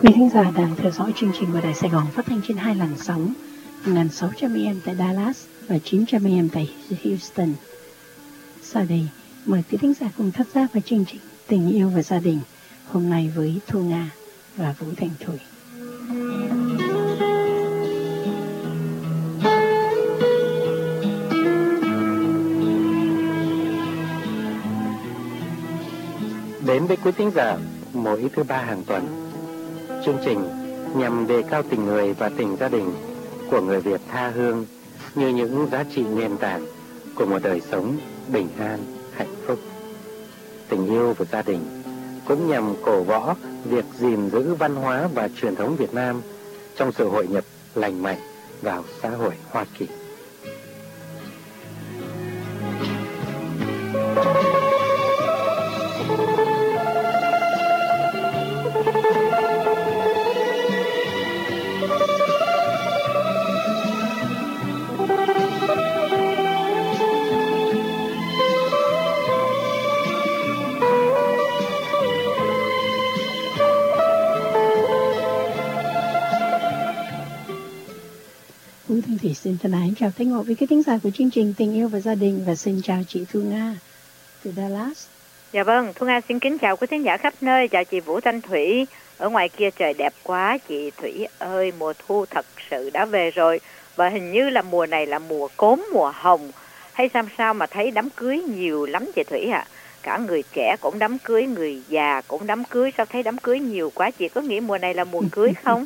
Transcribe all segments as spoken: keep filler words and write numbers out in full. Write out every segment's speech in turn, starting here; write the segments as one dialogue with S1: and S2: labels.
S1: quý thính giả đang theo dõi chương trình của Đài Sài Gòn phát thanh trên hai làn sóng một nghìn sáu trăm A M tại Dallas và chín trăm A M tại Houston. Sau đây, mời quý thính giả cùng tham gia vào chương trình Tình yêu và gia đình hôm nay với Thu Nga và Vũ Thành Thủy.
S2: Đến với quý thính giả mỗi thứ ba hàng tuần, chương trình nhằm đề cao tình người và tình gia đình của người Việt tha hương như những giá trị nền tảng của một đời sống bình an, hạnh phúc. Tình yêu và gia đình cũng nhằm cổ võ việc gìn giữ văn hóa và truyền thống Việt Nam trong sự hội nhập lành mạnh vào xã hội Hoa Kỳ.
S1: Vũ Thanh Thủy xin thân ái chào tất ngộ với các thính giả của chương trình Tình yêu và gia đình và xin chào chị Thu Nga từ Dallas.
S3: Dạ vâng, Thu Nga xin kính chào quý thính giả khắp nơi, chào chị Vũ Thanh Thủy. Ở ngoài kia trời đẹp quá chị Thủy ơi, mùa thu thật sự đã về rồi. Và hình như là mùa này là mùa cốm, mùa hồng. Hay sao sao mà thấy đám cưới nhiều lắm chị Thủy ạ. À? Cả người trẻ cũng đám cưới, người già cũng đám cưới. Sao thấy đám cưới nhiều quá, chị có nghĩ mùa này là mùa cưới không?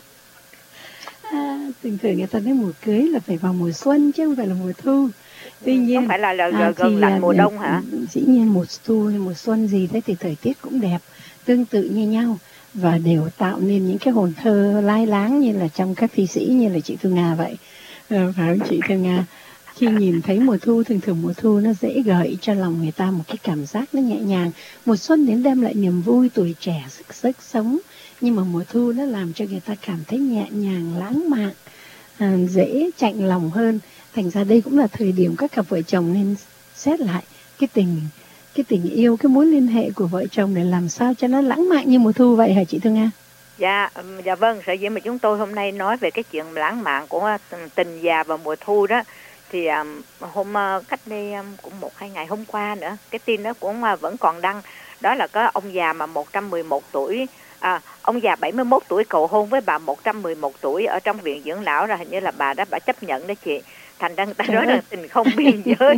S1: À, thường thường người ta nói mùa cưới là phải vào mùa xuân chứ không phải là mùa thu. Tuy nhiên
S3: không phải là, là
S1: à,
S3: gần lạnh mùa đông hả?
S1: Dĩ nhiên mùa thu hay mùa xuân gì thế thì thời tiết cũng đẹp, tương tự như nhau và đều tạo nên những cái hồn thơ lai láng như là trong các thi sĩ như là chị Thu Nga vậy. À, phải không chị Thu Nga? Khi nhìn thấy mùa thu, thường thường mùa thu nó dễ gợi cho lòng người ta một cái cảm giác nó nhẹ nhàng. Mùa xuân đến đem lại niềm vui, tuổi trẻ, sức sức sống. Nhưng mà mùa thu nó làm cho người ta cảm thấy nhẹ nhàng, lãng mạn, à, dễ chạnh lòng hơn. Thành ra đây cũng là thời điểm các cặp vợ chồng nên xét lại cái tình cái tình yêu, cái mối liên hệ của vợ chồng để làm sao cho nó lãng mạn như mùa thu vậy hả chị Thu Nga?
S3: Dạ, dạ vâng, sở dĩ mà chúng tôi hôm nay nói về cái chuyện lãng mạn của tình già vào mùa thu đó, thì um, hôm uh, cách đây um, cũng một hai ngày hôm qua nữa, cái tin đó cũng uh, vẫn còn đăng, đó là có ông già mà một trăm mười một tuổi, à, ông già bảy mươi mốt tuổi cầu hôn với bà một trăm mười một tuổi ở trong viện dưỡng lão, rồi hình như là bà đó bà chấp nhận đó chị. Thành ra người ta nói là tình không biên giới.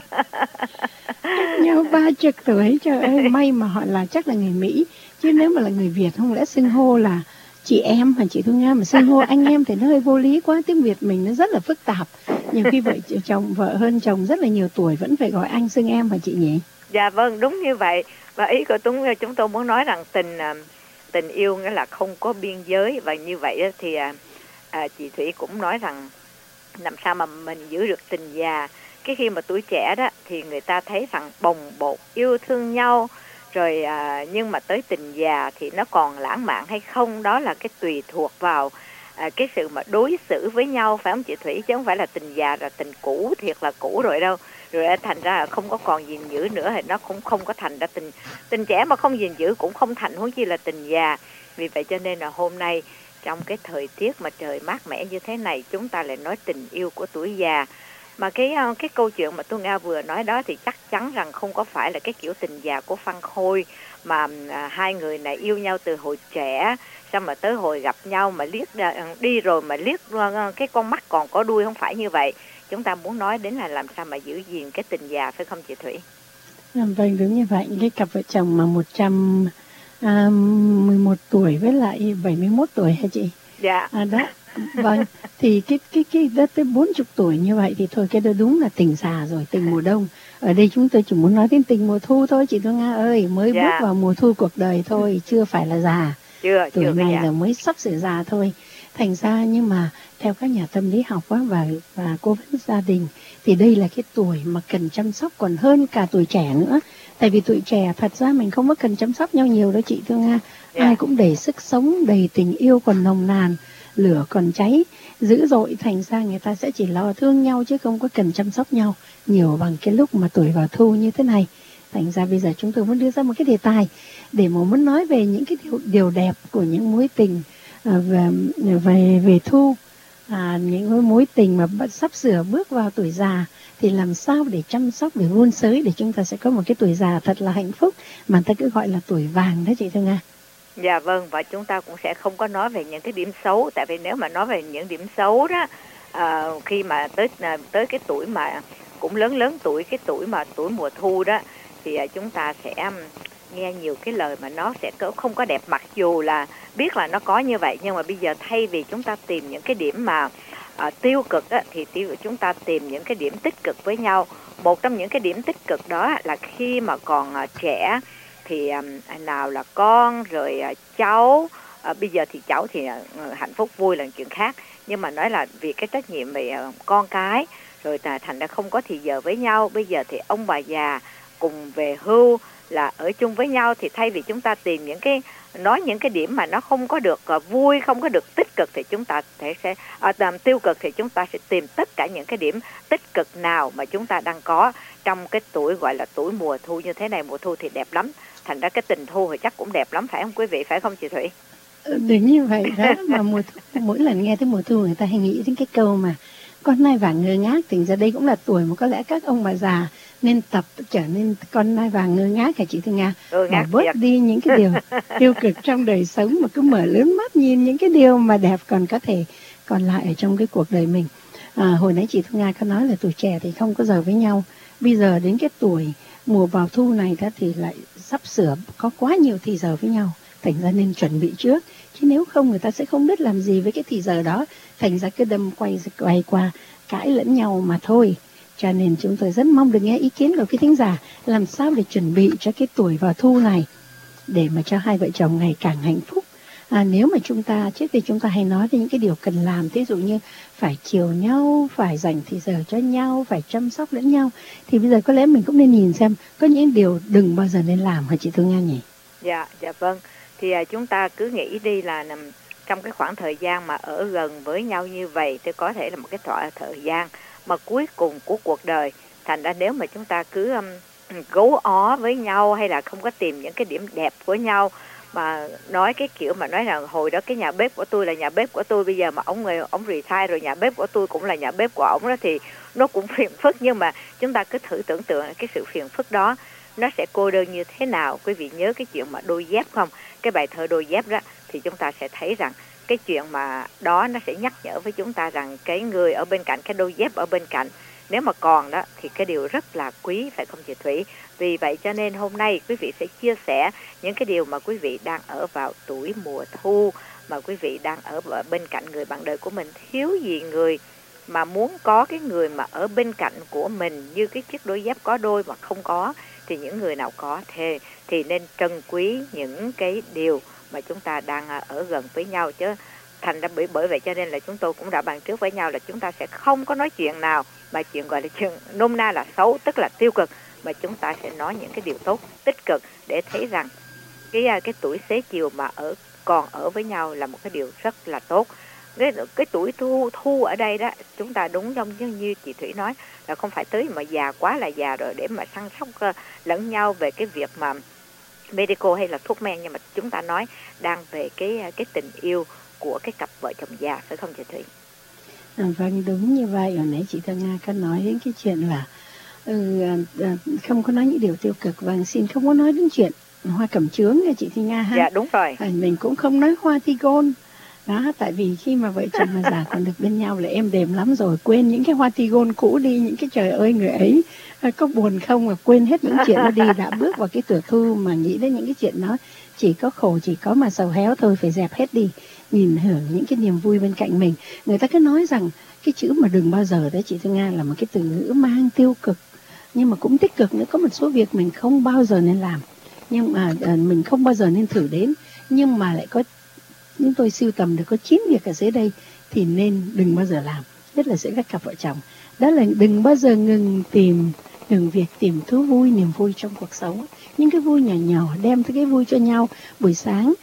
S1: Cách nhau ba chục tuổi, trời ơi, may mà họ là chắc là người Mỹ, chứ nếu mà là người Việt không lẽ xưng hô là chị em hả chị Thu Nga, mà xưng hô anh em thì nó hơi vô lý quá. Tiếng Việt mình nó rất là phức tạp, nhiều khi vợ chồng vợ hơn chồng rất là nhiều tuổi vẫn phải gọi anh xưng em hả chị nhỉ?
S3: Dạ vâng, đúng như vậy. Và ý của chúng chúng tôi muốn nói rằng tình tình yêu nghĩa là không có biên giới, và như vậy thì à, chị Thủy cũng nói rằng làm sao mà mình giữ được tình già. Cái khi mà tuổi trẻ đó thì người ta thấy rằng bồng bột yêu thương nhau rồi, à, nhưng mà tới tình già thì nó còn lãng mạn hay không, đó là cái tùy thuộc vào à, cái sự mà đối xử với nhau, phải không chị Thủy, chứ không phải là tình già là tình cũ thiệt là cũ rồi đâu, rồi thành ra là không có còn gìn giữ nữa thì nó cũng không có thành ra tình tình trẻ mà không gìn giữ cũng không thành, huống chi là tình già. Vì vậy cho nên là hôm nay trong cái thời tiết mà trời mát mẻ như thế này, chúng ta lại nói tình yêu của tuổi già. Mà cái cái câu chuyện mà tôi Nga vừa nói đó thì chắc chắn rằng không có phải là cái kiểu tình già của Văn Khôi, mà à, hai người này yêu nhau từ hồi trẻ, sao mà tới hồi gặp nhau mà liếc đi rồi mà liếc cái con mắt còn có đuôi, không phải như vậy. Chúng ta muốn nói đến là làm sao mà giữ gìn cái tình già, phải không chị Thủy?
S1: Vâng, đúng như vậy. Cái cặp vợ chồng mà một trăm mười một tuổi với lại bảy mươi mốt tuổi hả chị?
S3: Dạ.
S1: À, đó. Vâng, thì cái cái cái đó tới bốn mươi tuổi như vậy thì thôi, cái đó đúng là tình già rồi, tình mùa đông. Ở đây chúng tôi chỉ muốn nói đến tình mùa thu thôi chị Thu Nga ơi, mới
S3: dạ.
S1: bước vào mùa thu cuộc đời thôi, chưa phải là già.
S3: Chưa,
S1: tuổi
S3: chưa
S1: này
S3: già.
S1: Là mới sắp sửa già thôi. Thành ra nhưng mà theo các nhà tâm lý học á, và và cố vấn gia đình thì đây là cái tuổi mà cần chăm sóc còn hơn cả tuổi trẻ nữa. Tại vì tuổi trẻ thật ra mình không có cần chăm sóc nhau nhiều đâu chị Thu Nga. Yeah. Ai cũng đầy sức sống, đầy tình yêu còn nồng nàn, lửa còn cháy dữ dội, thành ra người ta sẽ chỉ lo thương nhau chứ không có cần chăm sóc nhau nhiều bằng cái lúc mà tuổi vào thu như thế này. Thành ra bây giờ chúng tôi muốn đưa ra một cái đề tài để mà muốn nói về những cái điều, điều đẹp của những mối tình à, về, về về thu, à, những mối tình mà sắp sửa bước vào tuổi già thì làm sao để chăm sóc, để vun sới để chúng ta sẽ có một cái tuổi già thật là hạnh phúc, mà người ta cứ gọi là tuổi vàng đó chị Thương Nga.
S3: Dạ vâng, và chúng ta cũng sẽ không có nói về những cái điểm xấu, tại vì nếu mà nói về những điểm xấu đó, à, khi mà tới tới cái tuổi mà cũng lớn lớn tuổi, cái tuổi mà tuổi mùa thu đó, thì à, chúng ta sẽ nghe nhiều cái lời mà nó sẽ không có đẹp, mặc dù là biết là nó có như vậy, nhưng mà bây giờ thay vì chúng ta tìm những cái điểm mà à, tiêu cực á, thì tiêu chúng ta tìm những cái điểm tích cực với nhau. Một trong những cái điểm tích cực đó là khi mà còn à, trẻ thì à, nào là con rồi à, cháu, à, bây giờ thì cháu thì à, hạnh phúc vui là chuyện khác, nhưng mà nói là vì cái trách nhiệm về à, con cái rồi là thành ra không có thì giờ với nhau. Bây giờ thì ông bà già cùng về hưu là ở chung với nhau, thì thay vì chúng ta tìm những cái nói những cái điểm mà nó không có được uh, vui, không có được tích cực, thì chúng ta sẽ sẽ uh, tiêu cực, thì chúng ta sẽ tìm tất cả những cái điểm tích cực nào mà chúng ta đang có trong cái tuổi gọi là tuổi mùa thu như thế này. Mùa thu thì đẹp lắm, thành ra cái tình thu thì chắc cũng đẹp lắm, phải không quý vị, phải không chị Thủy?
S1: Đúng như vậy đó. Mà mùa thu, mỗi lần nghe tới mùa thu người ta hay nghĩ đến cái câu mà con nai vàng ngơ ngác. Thì ra đây cũng là tuổi mà có lẽ các ông bà già nên tập trở nên con nai vàng ngơ ngác hả chị Thương Nga?
S3: Ừ,
S1: bỏ bớt thiệt. Đi những cái điều tiêu cực trong đời sống, mà cứ mở lớn mắt nhìn những cái điều mà đẹp còn có thể còn lại ở trong cái cuộc đời mình. À, hồi nãy chị Thương Nga có nói là tuổi trẻ thì không có giờ với nhau, bây giờ đến cái tuổi mùa vào thu này đó thì lại sắp sửa có quá nhiều thì giờ với nhau, thành ra nên chuẩn bị trước, chứ nếu không người ta sẽ không biết làm gì với cái thì giờ đó, thành ra cứ đâm quay quay qua cãi lẫn nhau mà thôi. Cho nên chúng tôi rất mong được nghe ý kiến của quý thính giả làm sao để chuẩn bị cho cái tuổi vào thu này để mà cho hai vợ chồng ngày càng hạnh phúc. À, nếu mà chúng ta trước thì chúng ta hay nói đến những cái điều cần làm, ví dụ như phải chiều nhau, phải dành thời giờ cho nhau, phải chăm sóc lẫn nhau, thì bây giờ có lẽ mình cũng nên nhìn xem có những điều đừng bao giờ nên làm hả chị Thương Nga nhỉ?
S3: Dạ, dạ vâng. Thì à, chúng ta cứ nghĩ đi là nằm trong cái khoảng thời gian mà ở gần với nhau như vậy thì có thể là một cái thọ thời gian mà cuối cùng của cuộc đời. Thành ra nếu mà chúng ta cứ um, gấu ó với nhau, hay là không có tìm những cái điểm đẹp của nhau, mà nói cái kiểu mà nói là hồi đó cái nhà bếp của tôi là nhà bếp của tôi, bây giờ mà ông người ông retire rồi nhà bếp của tôi cũng là nhà bếp của ông đó, thì nó cũng phiền phức. Nhưng mà chúng ta cứ thử tưởng tượng cái sự phiền phức đó nó sẽ cô đơn như thế nào. Quý vị nhớ cái chuyện mà đôi dép không? Cái bài thơ đôi dép đó, thì chúng ta sẽ thấy rằng cái chuyện mà đó nó sẽ nhắc nhở với chúng ta rằng cái người ở bên cạnh, cái đôi dép ở bên cạnh, nếu mà còn đó thì cái điều rất là quý, phải không chị Thủy? Vì vậy cho nên hôm nay quý vị sẽ chia sẻ những cái điều mà quý vị đang ở vào tuổi mùa thu, mà quý vị đang ở bên cạnh người bạn đời của mình, thiếu gì người mà muốn có cái người mà ở bên cạnh của mình như cái chiếc đôi dép có đôi mà không có, thì những người nào có thì, thì nên trân quý những cái điều mà chúng ta đang ở gần với nhau. Chứ thành ra bởi, bởi vậy cho nên là chúng tôi cũng đã bàn trước với nhau là chúng ta sẽ không có nói chuyện nào mà chuyện gọi là chuyện nôm na là xấu, tức là tiêu cực, mà chúng ta sẽ nói những cái điều tốt, tích cực, để thấy rằng cái cái tuổi xế chiều mà ở còn ở với nhau là một cái điều rất là tốt. Cái, cái tuổi thu thu ở đây đó, chúng ta đúng giống như, như chị Thủy nói là không phải tới mà già quá là già rồi để mà săn sóc uh, lẫn nhau về cái việc mà medical hay là thuốc men, nhưng mà chúng ta nói đang về cái cái tình yêu của cái cặp vợ chồng già, phải không chị Thủy?
S1: À, vâng, đúng như vậy. Hồi nãy chị Thương Nga có nói đến cái chuyện là ừ, à, không có nói những điều tiêu cực. Vâng, xin không có nói đến chuyện hoa cẩm chướng nha chị Thương Nga ha.
S3: Dạ đúng rồi.
S1: À, mình cũng không nói hoa tigon đó, tại vì khi mà vợ chồng mà già còn được bên nhau là êm đềm lắm rồi, quên những cái hoa tigon cũ đi, những cái trời ơi người ấy có buồn không mà quên hết những chuyện nó đi. Đã bước vào cái tuổi thu mà nghĩ đến những cái chuyện nó chỉ có khổ, chỉ có mà sầu héo thôi, phải dẹp hết đi, nhìn hưởng những cái niềm vui bên cạnh mình. Người ta cứ nói rằng cái chữ mà đừng bao giờ đấy chị Thương Nga là một cái từ ngữ mang tiêu cực, nhưng mà cũng tích cực nữa. Có một số việc mình không bao giờ nên làm, nhưng mà mình không bao giờ nên thử đến, nhưng mà lại có, chúng tôi sưu tầm được có chín việc ở dưới đây thì nên đừng bao giờ làm, nhất là giữa các cặp vợ chồng. Đó là đừng bao giờ ngừng tìm, ngừng việc tìm thú vui, niềm vui trong cuộc sống. Những cái vui nhỏ nhỏ đem tới cái vui cho nhau. Buổi sáng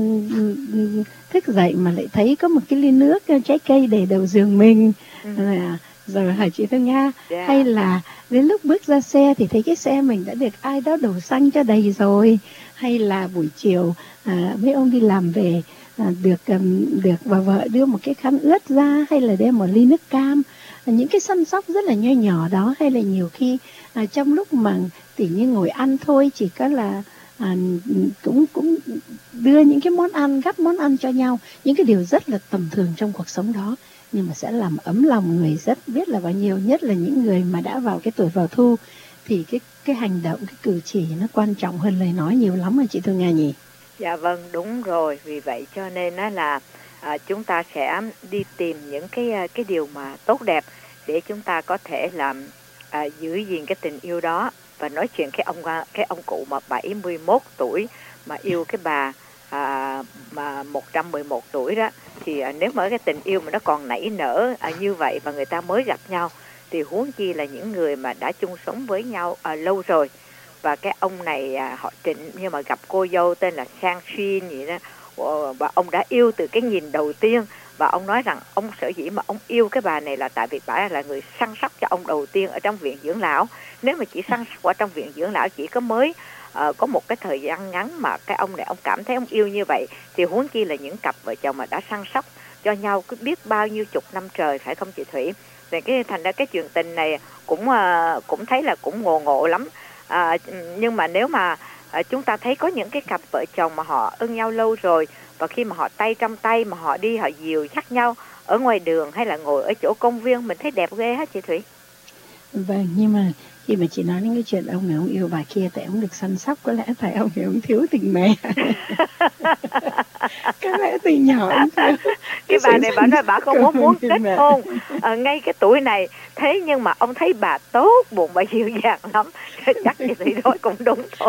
S1: thức dậy mà lại thấy có một cái ly nước trái cây để đầu giường mình, ừ. à, rồi hả chị Thương Nga? Yeah. Hay là đến lúc bước ra xe thì thấy cái xe mình đã được ai đó đổ xăng cho đầy rồi. Hay là buổi chiều à, mấy ông đi làm về à, được um, được bà vợ đưa một cái khăn ướt ra, hay là đem một ly nước cam, à, những cái săn sóc rất là nho nhỏ đó. Hay là nhiều khi à, trong lúc mà tỉ như ngồi ăn thôi, chỉ có là à, cũng cũng đưa những cái món ăn, gắp món ăn cho nhau, những cái điều rất là tầm thường trong cuộc sống đó, nhưng mà sẽ làm ấm lòng người rất biết là bao nhiêu. Nhất là những người mà đã vào cái tuổi vào thu thì cái cái hành động, cái cử chỉ nó quan trọng hơn lời nói nhiều lắm mà chị Thu Nga nhỉ?
S3: Dạ vâng, đúng rồi. Vì vậy cho nên á là à, chúng ta sẽ đi tìm những cái cái điều mà tốt đẹp để chúng ta có thể làm à, giữ gìn cái tình yêu đó. Và nói chuyện cái ông cái ông cụ mà bảy mươi mốt tuổi mà yêu cái bà à, mà một trăm mười một tuổi đó, thì à, nếu mà cái tình yêu mà nó còn nảy nở à, như vậy và người ta mới gặp nhau, thì huống chi là những người mà đã chung sống với nhau à, lâu rồi. Và cái ông này à, họ Trịnh, nhưng mà gặp cô dâu tên là Sang Xin vậy đó, và ông đã yêu từ cái nhìn đầu tiên. Và ông nói rằng ông sở dĩ mà ông yêu cái bà này là tại vì bà là người săn sóc cho ông đầu tiên ở trong viện dưỡng lão. Nếu mà chỉ săn sóc ở trong viện dưỡng lão chỉ có mới uh, có một cái thời gian ngắn mà cái ông này ông cảm thấy ông yêu như vậy, thì huống chi là những cặp vợ chồng mà đã săn sóc cho nhau cứ biết bao nhiêu chục năm trời, phải không chị Thủy? Thì cái thành ra cái chuyện tình này cũng uh, cũng thấy là cũng ngộ ngộ lắm. À, nhưng mà nếu mà à, chúng ta thấy có những cái cặp vợ chồng mà họ ưng nhau lâu rồi, và khi mà họ tay trong tay mà họ đi, họ dìu dắt nhau ở ngoài đường hay là ngồi ở chỗ công viên, mình thấy đẹp ghê hết chị Thủy.
S1: Vâng, nhưng mà khi mà chị nói đến cái chuyện ông này ông yêu bà kia tại ông được săn sóc, có lẽ tại ông này ông thiếu tình mẹ. Có lẽ từ nhỏ ông thiếu.
S3: Cái bà này bà nói bà không muốn muốn kết hôn à, ngay cái tuổi này, thế nhưng mà ông thấy bà tốt bụng, bà dịu dàng lắm. Chắc chị Thủy nói cũng đúng thôi.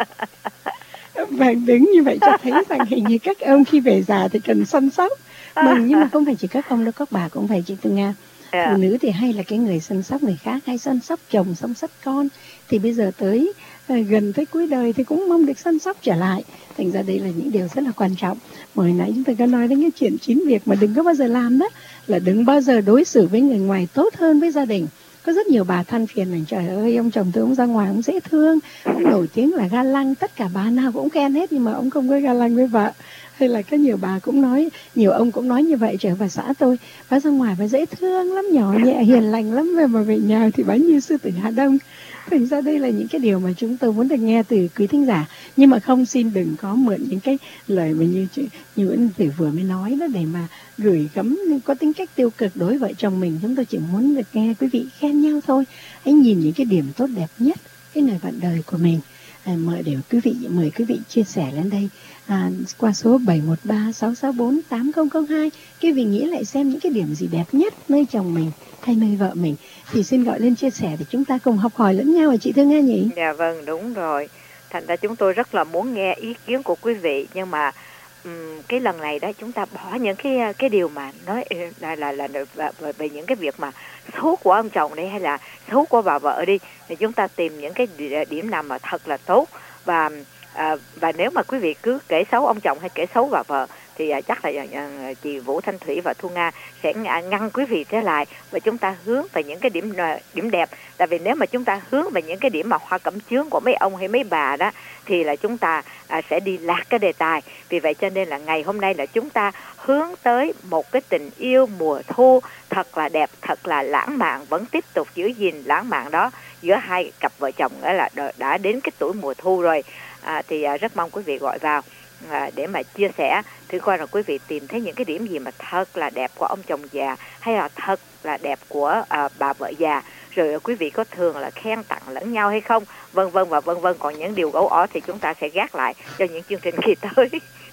S1: Vâng, đứng như vậy cho thấy rằng hình như các ông khi về già thì cần săn sóc. Vâng, nhưng mà không phải chỉ các ông đâu, các bà cũng phải, chị Thu Nga. Yeah. Phụ nữ thì hay là cái người săn sóc người khác, hay săn sóc chồng, săn sóc con. Thì bây giờ tới gần tới cuối đời thì cũng mong được săn sóc trở lại. Thành ra đây là những điều rất là quan trọng. Hồi nãy chúng ta có nói đến cái chuyện chín việc mà đừng có bao giờ làm đó, là đừng bao giờ đối xử với người ngoài tốt hơn với gia đình. Có rất nhiều bà than phiền là trời ơi, ông chồng tôi ông ra ngoài ông dễ thương, ông nổi tiếng là ga lăng, tất cả bà nào cũng khen hết, nhưng mà ông không có ga lăng với vợ. Hay là có nhiều bà cũng nói, nhiều ông cũng nói như vậy, trời bà xã tôi, bà ra ngoài bà dễ thương lắm, nhỏ nhẹ hiền lành lắm, về mà về nhà thì bà như sư tử Hà Đông. Thành ra đây là những cái điều mà chúng tôi muốn được nghe từ quý thính giả. Nhưng mà không, xin đừng có mượn những cái lời mà như như anh Thủy vừa mới nói đó để mà gửi gắm có tính cách tiêu cực đối vợ chồng mình. Chúng tôi chỉ muốn được nghe quý vị khen nhau thôi. Hãy nhìn những cái điểm tốt đẹp nhất cái người bạn đời của mình. À, mời đều quý vị mời quý vị chia sẻ lên đây à, qua số bảy một ba sáu sáu bốn tám không không hai. Quý vị nghĩ lại xem những cái điểm gì đẹp nhất nơi chồng mình hay nơi vợ mình, thì xin gọi lên chia sẻ để chúng ta cùng học hỏi lẫn nhau, à chị Thư Nga nhỉ?
S3: Dạ vâng, đúng rồi. Thành ra chúng tôi rất là muốn nghe ý kiến của quý vị, nhưng mà um, cái lần này đó chúng ta bỏ những cái cái điều mà nói là là là, là về, về những cái việc mà xấu của ông chồng đây hay là xấu của bà vợ đi, thì chúng ta tìm những cái điểm nào mà thật là tốt. Và à, và nếu mà quý vị cứ kể xấu ông chồng hay kể xấu bà vợ thì à, chắc là à, chị Vũ Thanh Thủy và Thu Nga sẽ ngăn quý vị trở lại, và chúng ta hướng về những cái điểm điểm đẹp. Tại vì nếu mà chúng ta hướng về những cái điểm mà hoa cẩm chướng của mấy ông hay mấy bà đó, thì là chúng ta à, sẽ đi lạc cái đề tài. Vì vậy cho nên là ngày hôm nay là chúng ta hướng tới một cái tình yêu mùa thu thật là đẹp, thật là lãng mạn, vẫn tiếp tục giữ gìn lãng mạn đó giữa hai cặp vợ chồng, đó là đã đến cái tuổi mùa thu rồi. À, thì à, rất mong quý vị gọi vào à, để mà chia sẻ thử coi là quý vị tìm thấy những cái điểm gì mà thật là đẹp của ông chồng già, hay là thật là đẹp của à, bà vợ già, rồi quý vị có thường là khen tặng lẫn nhau hay không, vân vân và vân vân. Còn những điều gấu ó thì chúng ta sẽ gác lại cho những chương trình kỳ tới.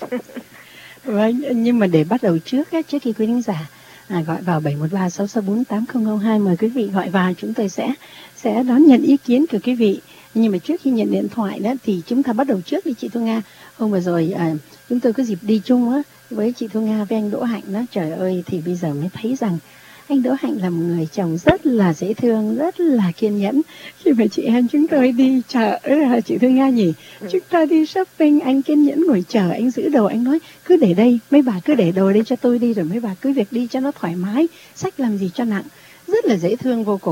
S1: Vâng, nhưng mà để bắt đầu trước trước khi quý khán giả à, gọi vào bảy một ba sáu sáu bốn tám không không hai, mời quý vị gọi vào, chúng tôi sẽ sẽ đón nhận ý kiến của quý vị. Nhưng mà trước khi nhận điện thoại đó thì chúng ta bắt đầu trước đi chị Thu Nga. Hôm vừa rồi à, chúng tôi có dịp đi chung á với chị Thu Nga với anh Đỗ Hạnh đó, trời ơi, thì bây giờ mới thấy rằng anh Đỗ Hạnh là một người chồng rất là dễ thương, rất là kiên nhẫn. Khi mà chị em chúng tôi đi chợ, chị Thu Nga nhỉ, chúng ta đi shopping, anh kiên nhẫn ngồi chờ, anh giữ đồ, anh nói cứ để đây, mấy bà cứ để đồ đây cho tôi đi, rồi mấy bà cứ việc đi cho nó thoải mái, xách làm gì cho nặng, rất là dễ thương vô cùng.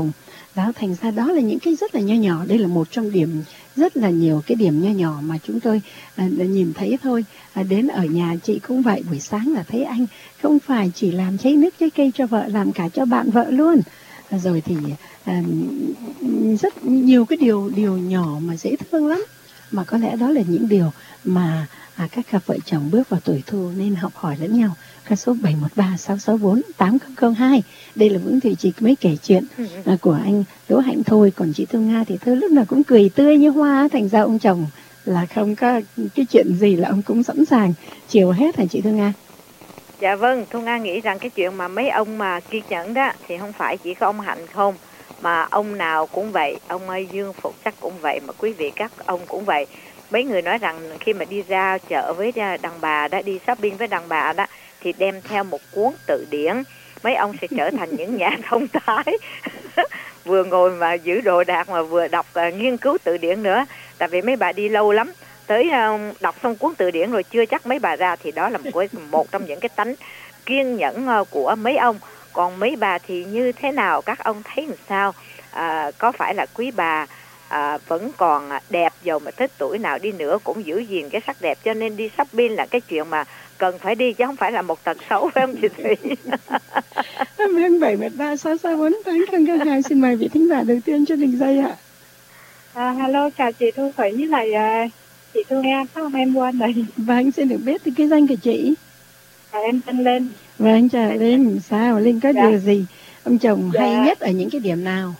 S1: Đó, thành ra đó là những cái rất là nho nhỏ. Đây là một trong điểm rất là nhiều cái điểm nho nhỏ mà chúng tôi à, nhìn thấy thôi. À, đến ở nhà chị cũng vậy, buổi sáng là thấy anh không phải chỉ làm trái nước trái cây cho vợ, làm cả cho bạn vợ luôn. À, rồi thì à, rất nhiều cái điều điều nhỏ mà dễ thương lắm. Mà có lẽ đó là những điều mà à, các cặp vợ chồng bước vào tuổi thù nên học hỏi lẫn nhau. Ca số bảy một ba sáu sáu bốn tám không không hai. Đây là Vững Thùy Trì mới kể chuyện à, của anh Đỗ Hạnh thôi. Còn chị Thu Nga thì thơ lúc nào cũng cười tươi như hoa. Thành ra ông chồng là không có cái chuyện gì là ông cũng sẵn sàng chiều hết hả chị Thu Nga?
S3: Dạ vâng, Thu Nga nghĩ rằng cái chuyện mà mấy ông mà kiên nhẫn đó thì không phải chỉ có ông Hạnh không, mà ông nào cũng vậy. Ông Dương Phục chắc cũng vậy, mà quý vị các ông cũng vậy. Mấy người nói rằng khi mà đi ra chợ với đàn bà đó, đi shopping với đàn bà đó, thì đem theo một cuốn từ điển. Mấy ông sẽ trở thành những nhà thông thái vừa ngồi mà giữ đồ đạc mà vừa đọc uh, nghiên cứu từ điển nữa. Tại vì mấy bà đi lâu lắm, tới uh, đọc xong cuốn từ điển rồi chưa chắc mấy bà ra. Thì đó là một, một trong những cái tánh kiên nhẫn uh, của mấy ông. Còn mấy bà thì như thế nào, các ông thấy làm sao? Uh, có phải là quý bà À, vẫn còn đẹp, dầu mà thích tuổi nào đi nữa cũng giữ gìn cái sắc đẹp, cho nên đi shopping là cái chuyện mà cần phải đi, chứ không phải là một tật xấu, phải không chị Thủy?
S1: Em bảy một ba sáu sáu bốn tám không không hai. Xin mời vị thính giả đầu tiên cho đường dây ạ.
S4: À, hello, chào chị Thu Thủy với lại uh, chị Thu Nga, sao không em quên rồi?
S1: Vâng, xin được biết cái danh của chị.
S4: À, em tên Linh.
S1: Vâng, chào Linh. Sao Linh có
S4: dạ.
S1: điều gì ông chồng
S4: dạ.
S1: hay nhất ở những cái điểm nào?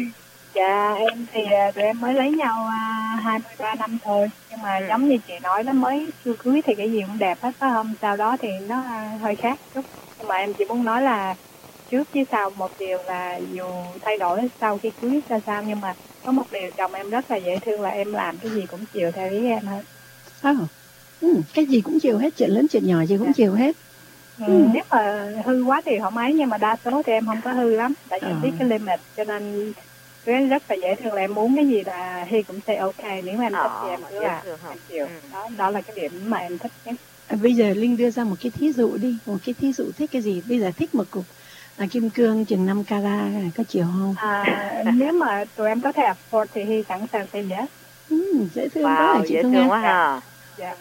S4: Dạ, em thì tụi em mới lấy nhau uh, hai mươi ba năm thôi. Nhưng mà giống như chị nói đó, mới chưa cưới thì cái gì cũng đẹp hết, phải không? Sau đó thì nó uh, hơi khác chút. Nhưng mà em chỉ muốn nói là trước với sau một điều là dù thay đổi sau khi cưới ra sao, nhưng mà có một điều chồng em rất là dễ thương là em làm cái gì cũng chiều theo ý em hết.
S1: Oh. Ừ, cái gì cũng chiều hết, chuyện lớn chuyện nhỏ gì cũng dạ. chiều hết.
S4: Ừ, ừ. Nếu mà hư quá thì không ấy, nhưng mà đa số thì em không có hư lắm. Tại vì em ờ. biết cái limit, cho nên cái rất là dễ thương là em muốn cái gì là Hy cũng say ok. Nếu mà em thích thì em cứ là em chịu. Ừ. Đó, đó là cái điểm mà em thích nhất.
S1: À, bây giờ Linh đưa ra một cái thí dụ đi, một cái thí dụ thích cái gì? Bây giờ thích một cục à, kim cương chừng năm carat có chiều không?
S4: À, nếu mà tụi em có thể afford thì Hy sẵn sàng say yes.
S1: Ừ, dễ thương
S3: wow,
S1: quá là chị
S3: dễ
S1: thương
S3: thương quá ha.
S4: Dạ.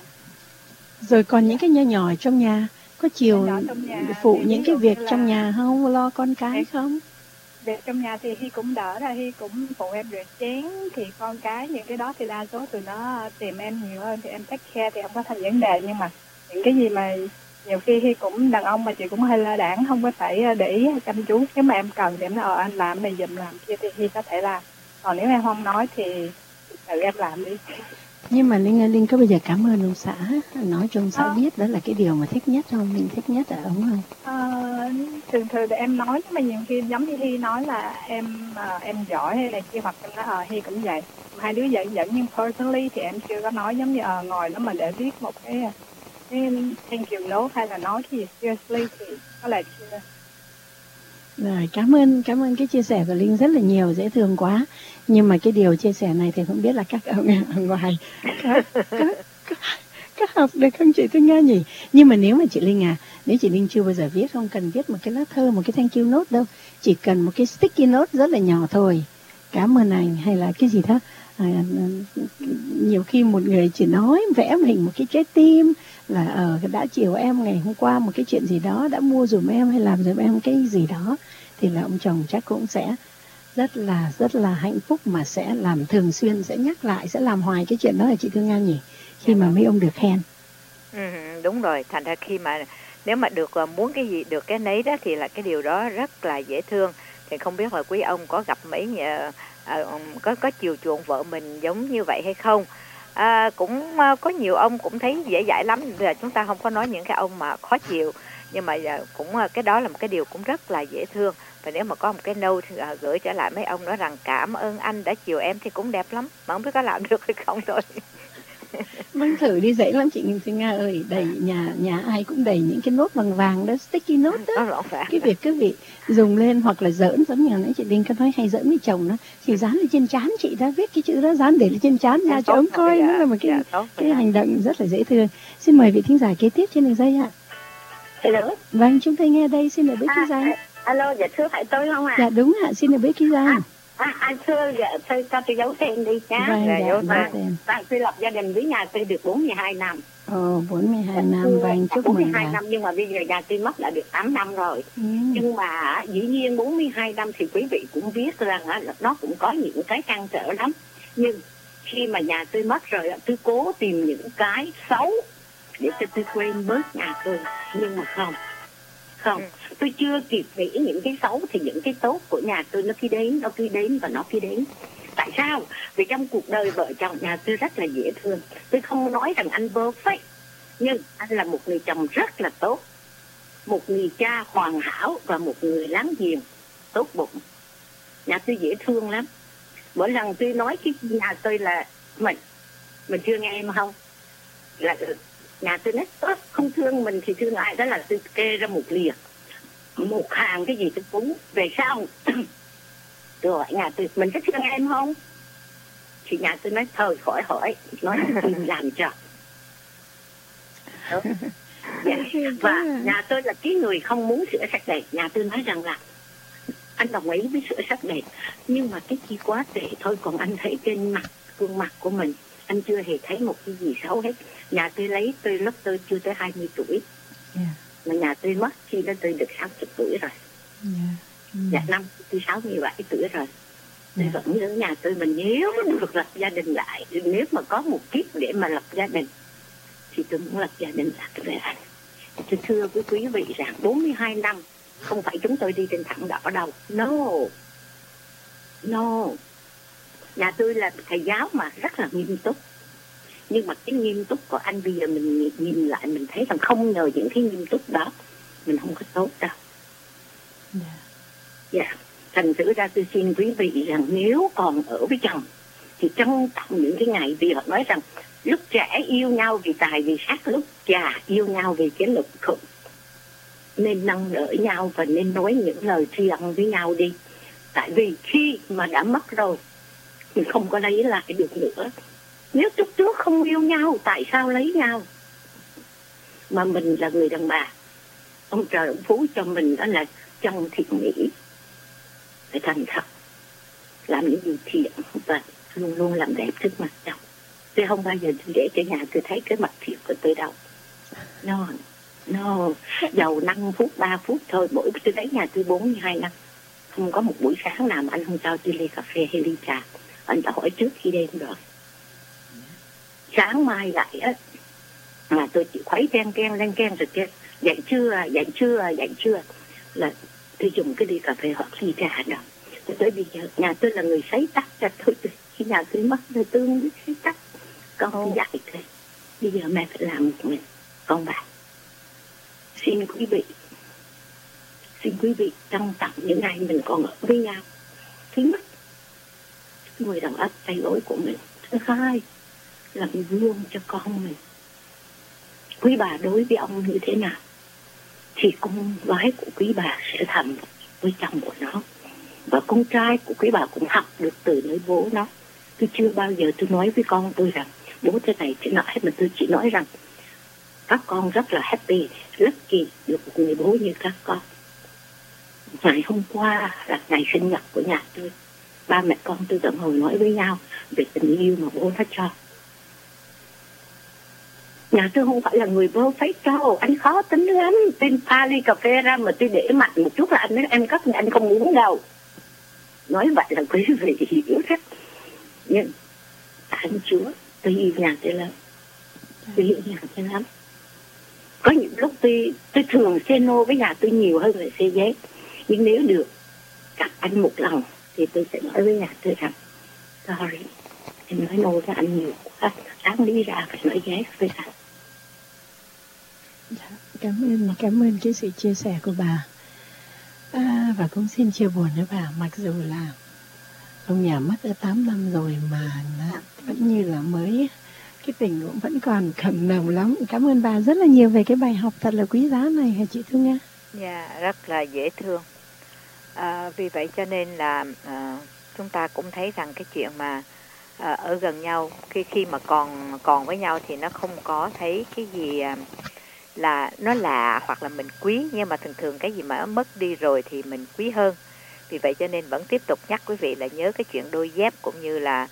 S1: Rồi còn những cái nho nhỏ trong nhà, có chiều
S4: nhà,
S1: phụ những cái việc là... trong nhà không, lo con cái em... không?
S4: Việc trong nhà thì Hy cũng đỡ ra, Hy cũng phụ em rửa chén, thì con cái những cái đó thì đa số tụi nó tìm em nhiều hơn, thì em take care thì không có thành vấn đề. Nhưng mà những cái gì mà nhiều khi Hy cũng đàn ông mà chị cũng hơi lơ đãng, không có phải để ý chăm chú. Nếu mà em cần thì em nói ờ anh làm này giùm làm kia thì Hy có thể làm. Còn nếu em không nói thì tự em làm đi.
S1: Nhưng mà Linh Linh có bây giờ cảm ơn ông xã, nói cho ông xã à. biết đó là cái điều mà thích nhất không? Linh thích nhất ở ông không?
S4: À, thường thường thì em nói, nhưng mà nhiều khi giống như Hy nói là em uh, em giỏi hay này kia, hoặc em nói ờ Hy cũng vậy, hai đứa giận giận, nhưng personally thì em chưa có nói giống như ờ ngồi đó mà để viết một cái, cái thank you note hay là nói cái gì seriously thì có lẽ chưa.
S1: Rồi, cảm ơn cảm ơn cái chia sẻ của Linh rất là nhiều, dễ thương quá. Nhưng mà cái điều chia sẻ này thì không biết là các ông ở ngoài có, có, có, có học được không chị Thu Nga nhỉ? Nhưng mà nếu mà chị Linh à, nếu chị Linh chưa bao giờ viết, không cần viết một cái lá thơ, một cái thank you note đâu, chỉ cần một cái sticky note rất là nhỏ thôi, cảm ơn anh hay là cái gì đó. À, nhiều khi một người chỉ nói vẽ mình một cái trái tim là ờ đã chiều em ngày hôm qua một cái chuyện gì đó, đã mua giùm em hay làm giùm em cái gì đó, thì là ông chồng chắc cũng sẽ rất là rất là hạnh phúc, mà sẽ làm thường xuyên, sẽ nhắc lại, sẽ làm hoài cái chuyện đó là chị Thương Nga nhỉ, khi mà mấy ông được khen.
S3: Ừ, đúng rồi, thành ra khi mà nếu mà được muốn cái gì được cái nấy đó thì là cái điều đó rất là dễ thương. Thì không biết là quý ông có gặp mấy nhà, à, có có chiều chuộng vợ mình giống như vậy hay không? À, cũng có nhiều ông cũng thấy dễ dãi lắm, là chúng ta không có nói những cái ông mà khó chịu, nhưng mà cũng cái đó là một cái điều cũng rất là dễ thương. Và nếu mà có một cái note à, gửi trở lại mấy ông nói rằng cảm ơn anh đã chiều em thì cũng đẹp lắm, mà không biết có làm được hay không thôi.
S1: Vâng, thử đi, dễ lắm chị Thùy Nga ơi. Đầy nhà nhà ai cũng đầy những cái nốt vàng vàng đó, sticky note đó. đó cái việc quý vị dùng lên hoặc là giỡn, giống như nãy chị Linh có nói hay giỡn với chồng đó, thì dán lên trên trán chị đó, viết cái chữ đó dán để lên trên trán ra cho ông coi, nó là một cái dạ, cái hành động rất là dễ thương. Xin mời vị thính giả kế tiếp trên đường dây ạ.
S5: Hello.
S1: Vâng, chúng tôi nghe đây, xin được biết cái danh.
S5: Alo, dạ thưa phải tôi không ạ?
S1: Dạ đúng ạ, xin được biết cái danh.
S5: À, À, anh thưa, dạ, thưa cho tôi giấu tên đi nhá.
S1: Vâng,
S3: Dạ,
S1: dạ,
S3: giấu
S1: giấu
S3: tên.
S1: tên.
S5: Tại tôi lập gia đình với nhà tôi được bốn mươi hai năm.
S1: Ồ, bốn mươi hai năm, vâng, chúc
S5: bốn mươi
S1: mừng
S5: hai
S1: bà.
S5: năm, nhưng mà bây giờ nhà tôi mất đã được tám năm rồi.
S1: Ừ.
S5: Nhưng mà dĩ nhiên bốn mươi hai năm thì quý vị cũng biết rằng á, nó cũng có những cái trăn trở lắm. Nhưng khi mà nhà tôi mất rồi, tôi cố tìm những cái xấu để cho tôi quên bớt nhà tôi. Nhưng mà không, không, tôi chưa kịp nghĩ những cái xấu thì những cái tốt của nhà tôi nó cứ đến, nó cứ đến và nó cứ đến. Tại sao? Vì trong cuộc đời vợ chồng nhà tôi rất là dễ thương. Tôi không nói rằng anh perfect, nhưng anh là một người chồng rất là tốt, một người cha hoàn hảo và một người láng giềng tốt bụng. Nhà tôi dễ thương lắm. Mỗi lần tôi nói cái nhà tôi là mình mình thương em không, là nhà tôi nói tốt, không thương mình thì thương ai. Đó là tôi kê ra một liệt, một hàng cái gì tôi cúng. Về sau tôi hỏi nhà tôi, mình có thương em không? Thì nhà tôi nói thôi khỏi hỏi, nói im làm cho. Dạ. Và nhà tôi là cái người không muốn sửa sắc đẹp. Nhà tôi nói rằng là anh đồng ý với sửa sắc đẹp, nhưng mà cái chi quá tệ thôi. Còn anh thấy trên mặt, khuôn mặt của mình, anh chưa hề thấy một cái gì xấu hết. Nhà tôi lấy tôi lúc tôi chưa tới hai mươi tuổi,
S1: Yeah.
S5: mà nhà tôi mất khi đó tôi được sáu mươi tuổi rồi.
S1: Yeah. Mm.
S5: Dạ, năm tôi sáu mươi bảy tuổi rồi. Tôi
S1: Yeah.
S5: vẫn nhớ nhà tôi. Mình nếu được lập gia đình lại, nếu mà có một kiếp để mà lập gia đình, thì tôi muốn lập gia đình lại với anh. Tôi thưa với quý vị rằng bốn mươi hai năm không phải chúng tôi đi trên thẳng đỏ đâu. No, no. Nhà tôi là thầy giáo mà rất là nghiêm túc. Nhưng mà cái nghiêm túc của anh bây giờ mình nhìn lại mình thấy rằng không nhờ những cái nghiêm túc đó mình không có tốt đâu. Dạ. Yeah. Yeah. Thành thử ra tôi xin quý vị rằng nếu còn ở với chồng thì trân trọng những cái ngày. Vì họ nói rằng lúc trẻ yêu nhau vì tài vì sắc, lúc già yêu nhau vì cái lực khủng. Nên nâng đỡ nhau và nên nói những lời tri ân với nhau đi. Tại vì khi mà đã mất rồi mình không có lấy lại được nữa. Nếu lúc trước không yêu nhau, tại sao lấy nhau? Mà mình là người đàn bà, ông trời ông phú cho mình đó là chân thiện mỹ, phải thành thật, làm những điều thiện và luôn luôn làm đẹp trước mặt chồng. Tôi không bao giờ tôi để cho nhà tôi thấy cái mặt thiện của tôi đâu. No, no, giàu năm phút, ba phút thôi. Mỗi tôi thấy nhà tôi bốn mươi hai năm, không có một buổi sáng nào mà anh không cho tôi ly cà phê hay ly trà. Anh đã hỏi trước khi đêm rồi. Sáng mai lại á, mà tôi chỉ khuấy ken ken lên ken rồi kia. Dậy trưa, dậy trưa, dậy trưa là tôi dùng cái ly cà phê hoặc ly trà đó. Tôi tới bây giờ nhà tôi là người sấy tóc cho tôi. Khi nhà tôi mất tôi tương với sấy tóc. Con tôi dạy thôi. Bây giờ mẹ phải làm một mình. Con bà, xin quý vị, xin quý vị trân trọng những ngày mình còn ở với nhau. Thứ nhất, người đàn ấp tay gối của mình. Thứ hai, làm gương cho con mình. Quý bà đối với ông như thế nào thì con gái của quý bà sẽ thành với chồng của nó. Và con trai của quý bà cũng học được từ nơi bố nó. Tôi chưa bao giờ tôi nói với con tôi rằng bố thế này thế nọ hết, mà tôi chỉ nói rằng các con rất là happy, lucky được một người bố như các con. Ngày hôm qua là ngày sinh nhật của nhà tôi. Ba mẹ con tôi vẫn ngồi nói với nhau về tình yêu mà bố nó cho. Nhà tôi không phải là người vô phép đâu, anh khó tính lắm. Tôi pha ly cà phê ra mà tôi để mạnh một chút là anh nói em cất, anh không uống đâu. Nói vậy là quý vị hiểu rất. Nhưng anh Chúa, tôi yêu nhà tôi lắm. Tôi yêu nhà tôi lắm. Có những lúc tôi, tôi thường say no với nhà tôi nhiều hơn là say yes. Nhưng nếu được gặp anh một lần thì tôi sẽ nói với nhà tôi rằng sorry, em nói no với anh nhiều quá, sáng đi ra phải nói yes với anh.
S1: Cảm ơn, cảm ơn cái sự chia sẻ của bà. À, và cũng xin chia buồn với bà, mặc dù là ông nhà mất đã tám năm rồi mà vẫn như là mới, cái tình cũng vẫn còn khẩm nồng lắm. Cảm ơn bà rất là nhiều về cái bài học thật là quý giá này hả chị Thu Nga?
S3: Dạ, yeah, rất là dễ thương. À, vì vậy cho nên là à, chúng ta cũng thấy rằng cái chuyện mà à, ở gần nhau khi khi mà còn còn với nhau thì nó không có thấy cái gì à, là nó lạ hoặc là mình quý, nhưng mà thường thường cái gì mà mất đi rồi thì mình quý hơn. Vì vậy cho nên vẫn tiếp tục nhắc quý vị là nhớ cái chuyện đôi dép, cũng như là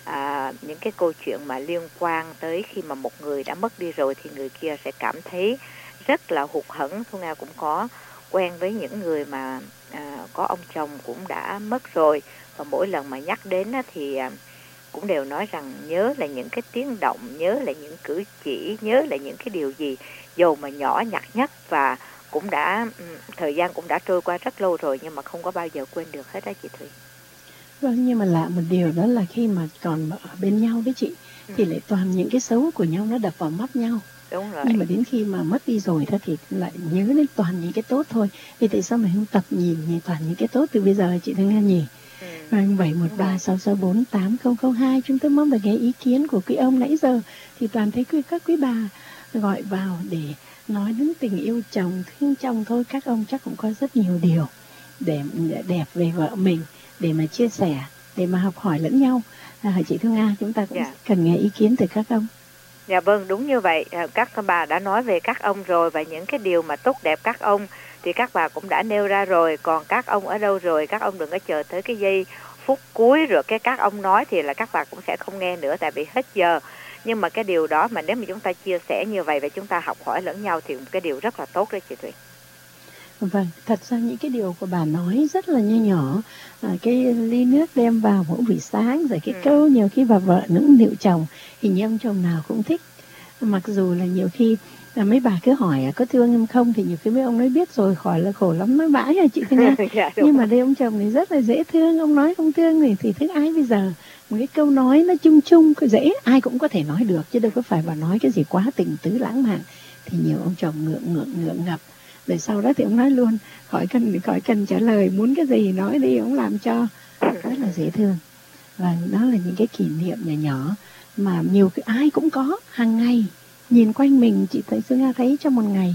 S3: à, những cái câu chuyện mà liên quan tới khi mà một người đã mất đi rồi thì người kia sẽ cảm thấy rất là hụt hẫng. Thu Nga cũng có quen với những người mà à, có ông chồng cũng đã mất rồi, và mỗi lần mà nhắc đến á, thì à, cũng đều nói rằng nhớ là những cái tiếng động, nhớ là những cử chỉ, nhớ là những cái điều gì dầu mà nhỏ nhặt nhất, và cũng đã thời gian cũng đã trôi qua rất lâu rồi nhưng mà không có bao giờ quên được hết đó chị Thủy.
S1: Vâng, nhưng mà lạ một điều đó là khi mà còn ở bên nhau đấy chị, ừ. thì lại toàn những cái xấu của nhau nó đập vào mắt nhau.
S3: Đúng rồi.
S1: Nhưng mà đến khi mà mất đi rồi đó thì lại nhớ đến toàn những cái tốt thôi. Vì tại sao mình không tập nhìn nhìn toàn những cái tốt từ bây giờ chị Thương Nga nhỉ? Ừ. Vâng, bảy một ba sáu sáu bốn tám không không hai chúng tôi mong được nghe ý kiến của quý ông. Nãy giờ thì toàn thấy quý, các quý bà gọi vào để nói đến tình yêu chồng, thương chồng thôi. Các ông chắc cũng có rất nhiều điều để, để đẹp về vợ mình, để mà chia sẻ, để mà học hỏi lẫn nhau. À, chị Thương Nga, chúng ta cũng dạ. cần nghe ý kiến từ các ông.
S3: Dạ vâng, đúng như vậy. Các bà đã nói về các ông rồi, và những cái điều mà tốt đẹp các ông thì các bà cũng đã nêu ra rồi. Còn các ông ở đâu rồi? Các ông đừng có chờ tới cái giây phút cuối rồi cái các ông nói thì là các bà cũng sẽ không nghe nữa, tại vì hết giờ. Nhưng mà cái điều đó mà nếu mà chúng ta chia sẻ như vậy và chúng ta học hỏi lẫn nhau thì cái điều rất là tốt đấy chị Thủy.
S1: Vâng, thật ra những cái điều của bà nói rất là nho nhỏ. À, cái ly nước đem vào mỗi buổi sáng, rồi cái ừ. câu nhiều khi bà vợ nũng nịu chồng, thì như ông chồng nào cũng thích. Mặc dù là nhiều khi à, mấy bà cứ hỏi à, có thương em không, thì nhiều khi mấy ông nói biết rồi, khỏi là khổ lắm nói bãi à chị Thương Nga. Dạ, nhưng mà đây ông chồng này rất là dễ thương, ông nói không thương thì, thì thích ai bây giờ. Một cái câu nói nó chung chung, dễ, ai cũng có thể nói được, chứ đâu có phải bà nói cái gì quá tình tứ lãng mạn. Thì nhiều ông chồng ngượng ngượng ngượng ngập. Rồi sau đó thì ông nói luôn, khỏi cần khỏi cần trả lời, muốn cái gì nói đi, ông làm cho. Rất là dễ thương. Và đó là những cái kỷ niệm nhỏ nhỏ mà nhiều cái ai cũng có hàng ngày. Nhìn quanh mình, chị thấy Thương Nga thấy trong một ngày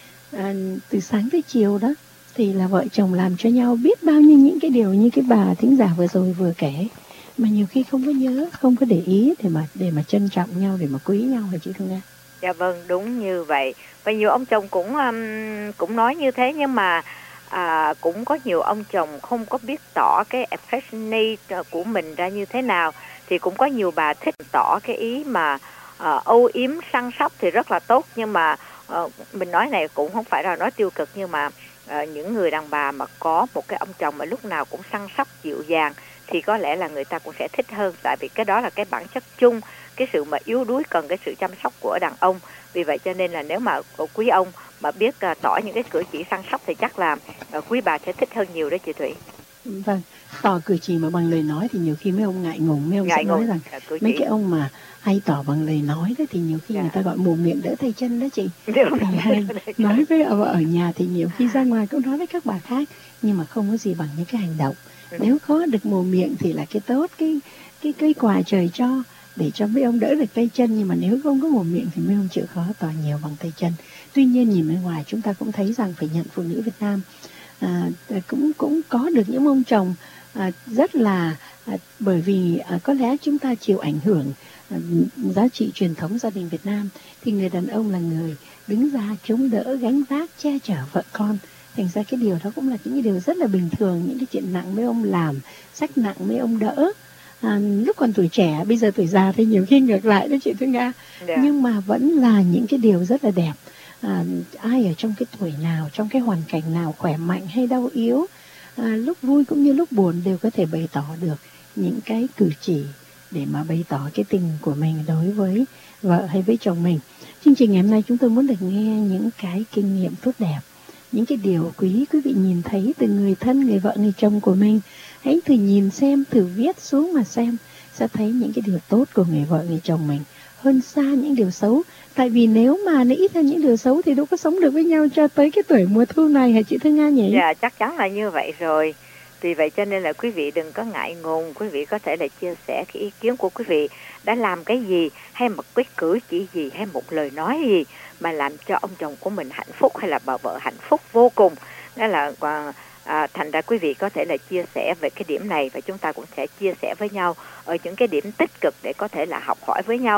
S1: à, từ sáng tới chiều đó thì là vợ chồng làm cho nhau biết bao nhiêu những cái điều như cái bà thính giả vừa rồi vừa kể, mà nhiều khi không có nhớ, không có để ý để mà để mà trân trọng nhau, để mà quý nhau là chị Thương Nga.
S3: Dạ vâng, đúng như vậy. Và nhiều ông chồng cũng um, cũng nói như thế, nhưng mà à, cũng có nhiều ông chồng không có biết tỏ cái affectionate của mình ra như thế nào. Thì cũng có nhiều bà thích tỏ cái ý mà uh, âu yếm săn sóc thì rất là tốt. Nhưng mà uh, mình nói này cũng không phải là nói tiêu cực, nhưng mà uh, những người đàn bà mà có một cái ông chồng mà lúc nào cũng săn sóc dịu dàng thì có lẽ là người ta cũng sẽ thích hơn. Tại vì cái đó là cái bản chất chung, cái sự mà yếu đuối cần cái sự chăm sóc của đàn ông. Vì vậy cho nên là nếu mà quý ông mà biết uh, tỏ những cái cử chỉ săn sóc thì chắc là uh, quý bà sẽ thích hơn nhiều đó chị Thủy.
S1: Vâng, tỏ cử chỉ mà bằng lời nói thì nhiều khi mấy ông ngại ngùng, mấy ông ngại sẽ nói rằng mấy cái ông mà hay tỏ bằng lời nói đó thì nhiều khi yeah. người ta gọi mồm miệng đỡ tay chân đó chị. Thì hay nói với vợ ở nhà thì nhiều khi ra ngoài cũng nói với các bà khác, nhưng mà không có gì bằng những cái hành động. Ừ. Nếu có được mồm miệng thì là cái tốt, cái cái cái quà trời cho để cho mấy ông đỡ được tay chân, nhưng mà nếu không có mồm miệng thì mấy ông chịu khó tỏ nhiều bằng tay chân. Tuy nhiên nhìn bên ngoài chúng ta cũng thấy rằng phải nhận phụ nữ Việt Nam À, cũng cũng có được những ông chồng à, rất là à, bởi vì à, có lẽ chúng ta chịu ảnh hưởng à, giá trị truyền thống gia đình Việt Nam, thì người đàn ông là người đứng ra chống đỡ, gánh vác, che chở vợ con. Thành ra cái điều đó cũng là những cái điều rất là bình thường. Những cái chuyện nặng mấy ông làm, sách nặng mấy ông đỡ à, lúc còn tuổi trẻ. Bây giờ tuổi già thì nhiều khi ngược lại đó chị Thương Nga. Yeah. Nhưng mà vẫn là những cái điều rất là đẹp. À, ai ở trong cái tuổi nào, trong cái hoàn cảnh nào, khỏe mạnh hay đau yếu, à, lúc vui cũng như lúc buồn đều có thể bày tỏ được những cái cử chỉ để mà bày tỏ cái tình của mình đối với vợ hay với chồng mình. Chương trình ngày hôm nay chúng tôi muốn được nghe những cái kinh nghiệm tốt đẹp, những cái điều quý quý vị nhìn thấy từ người thân, người vợ, người chồng của mình. Hãy thử nhìn xem, thử viết xuống mà xem, sẽ thấy những cái điều tốt của người vợ, người chồng mình hơn xa những điều xấu. Tại vì nếu mà nghĩ ra những điều xấu thì đâu có sống được với nhau cho tới cái tuổi mùa thu này hả chị Thương Nga nhỉ?
S3: Dạ, chắc chắn là như vậy rồi. Vì vậy cho nên là quý vị đừng có ngại ngùng, quý vị có thể là chia sẻ cái ý kiến của quý vị đã làm cái gì, hay một cái cử chỉ gì, hay một lời nói gì mà làm cho ông chồng của mình hạnh phúc, hay là bà vợ hạnh phúc vô cùng. Đó là à, thành ra quý vị có thể là chia sẻ về cái điểm này, và chúng ta cũng sẽ chia sẻ với nhau ở những cái điểm tích cực để có thể là học hỏi với nhau.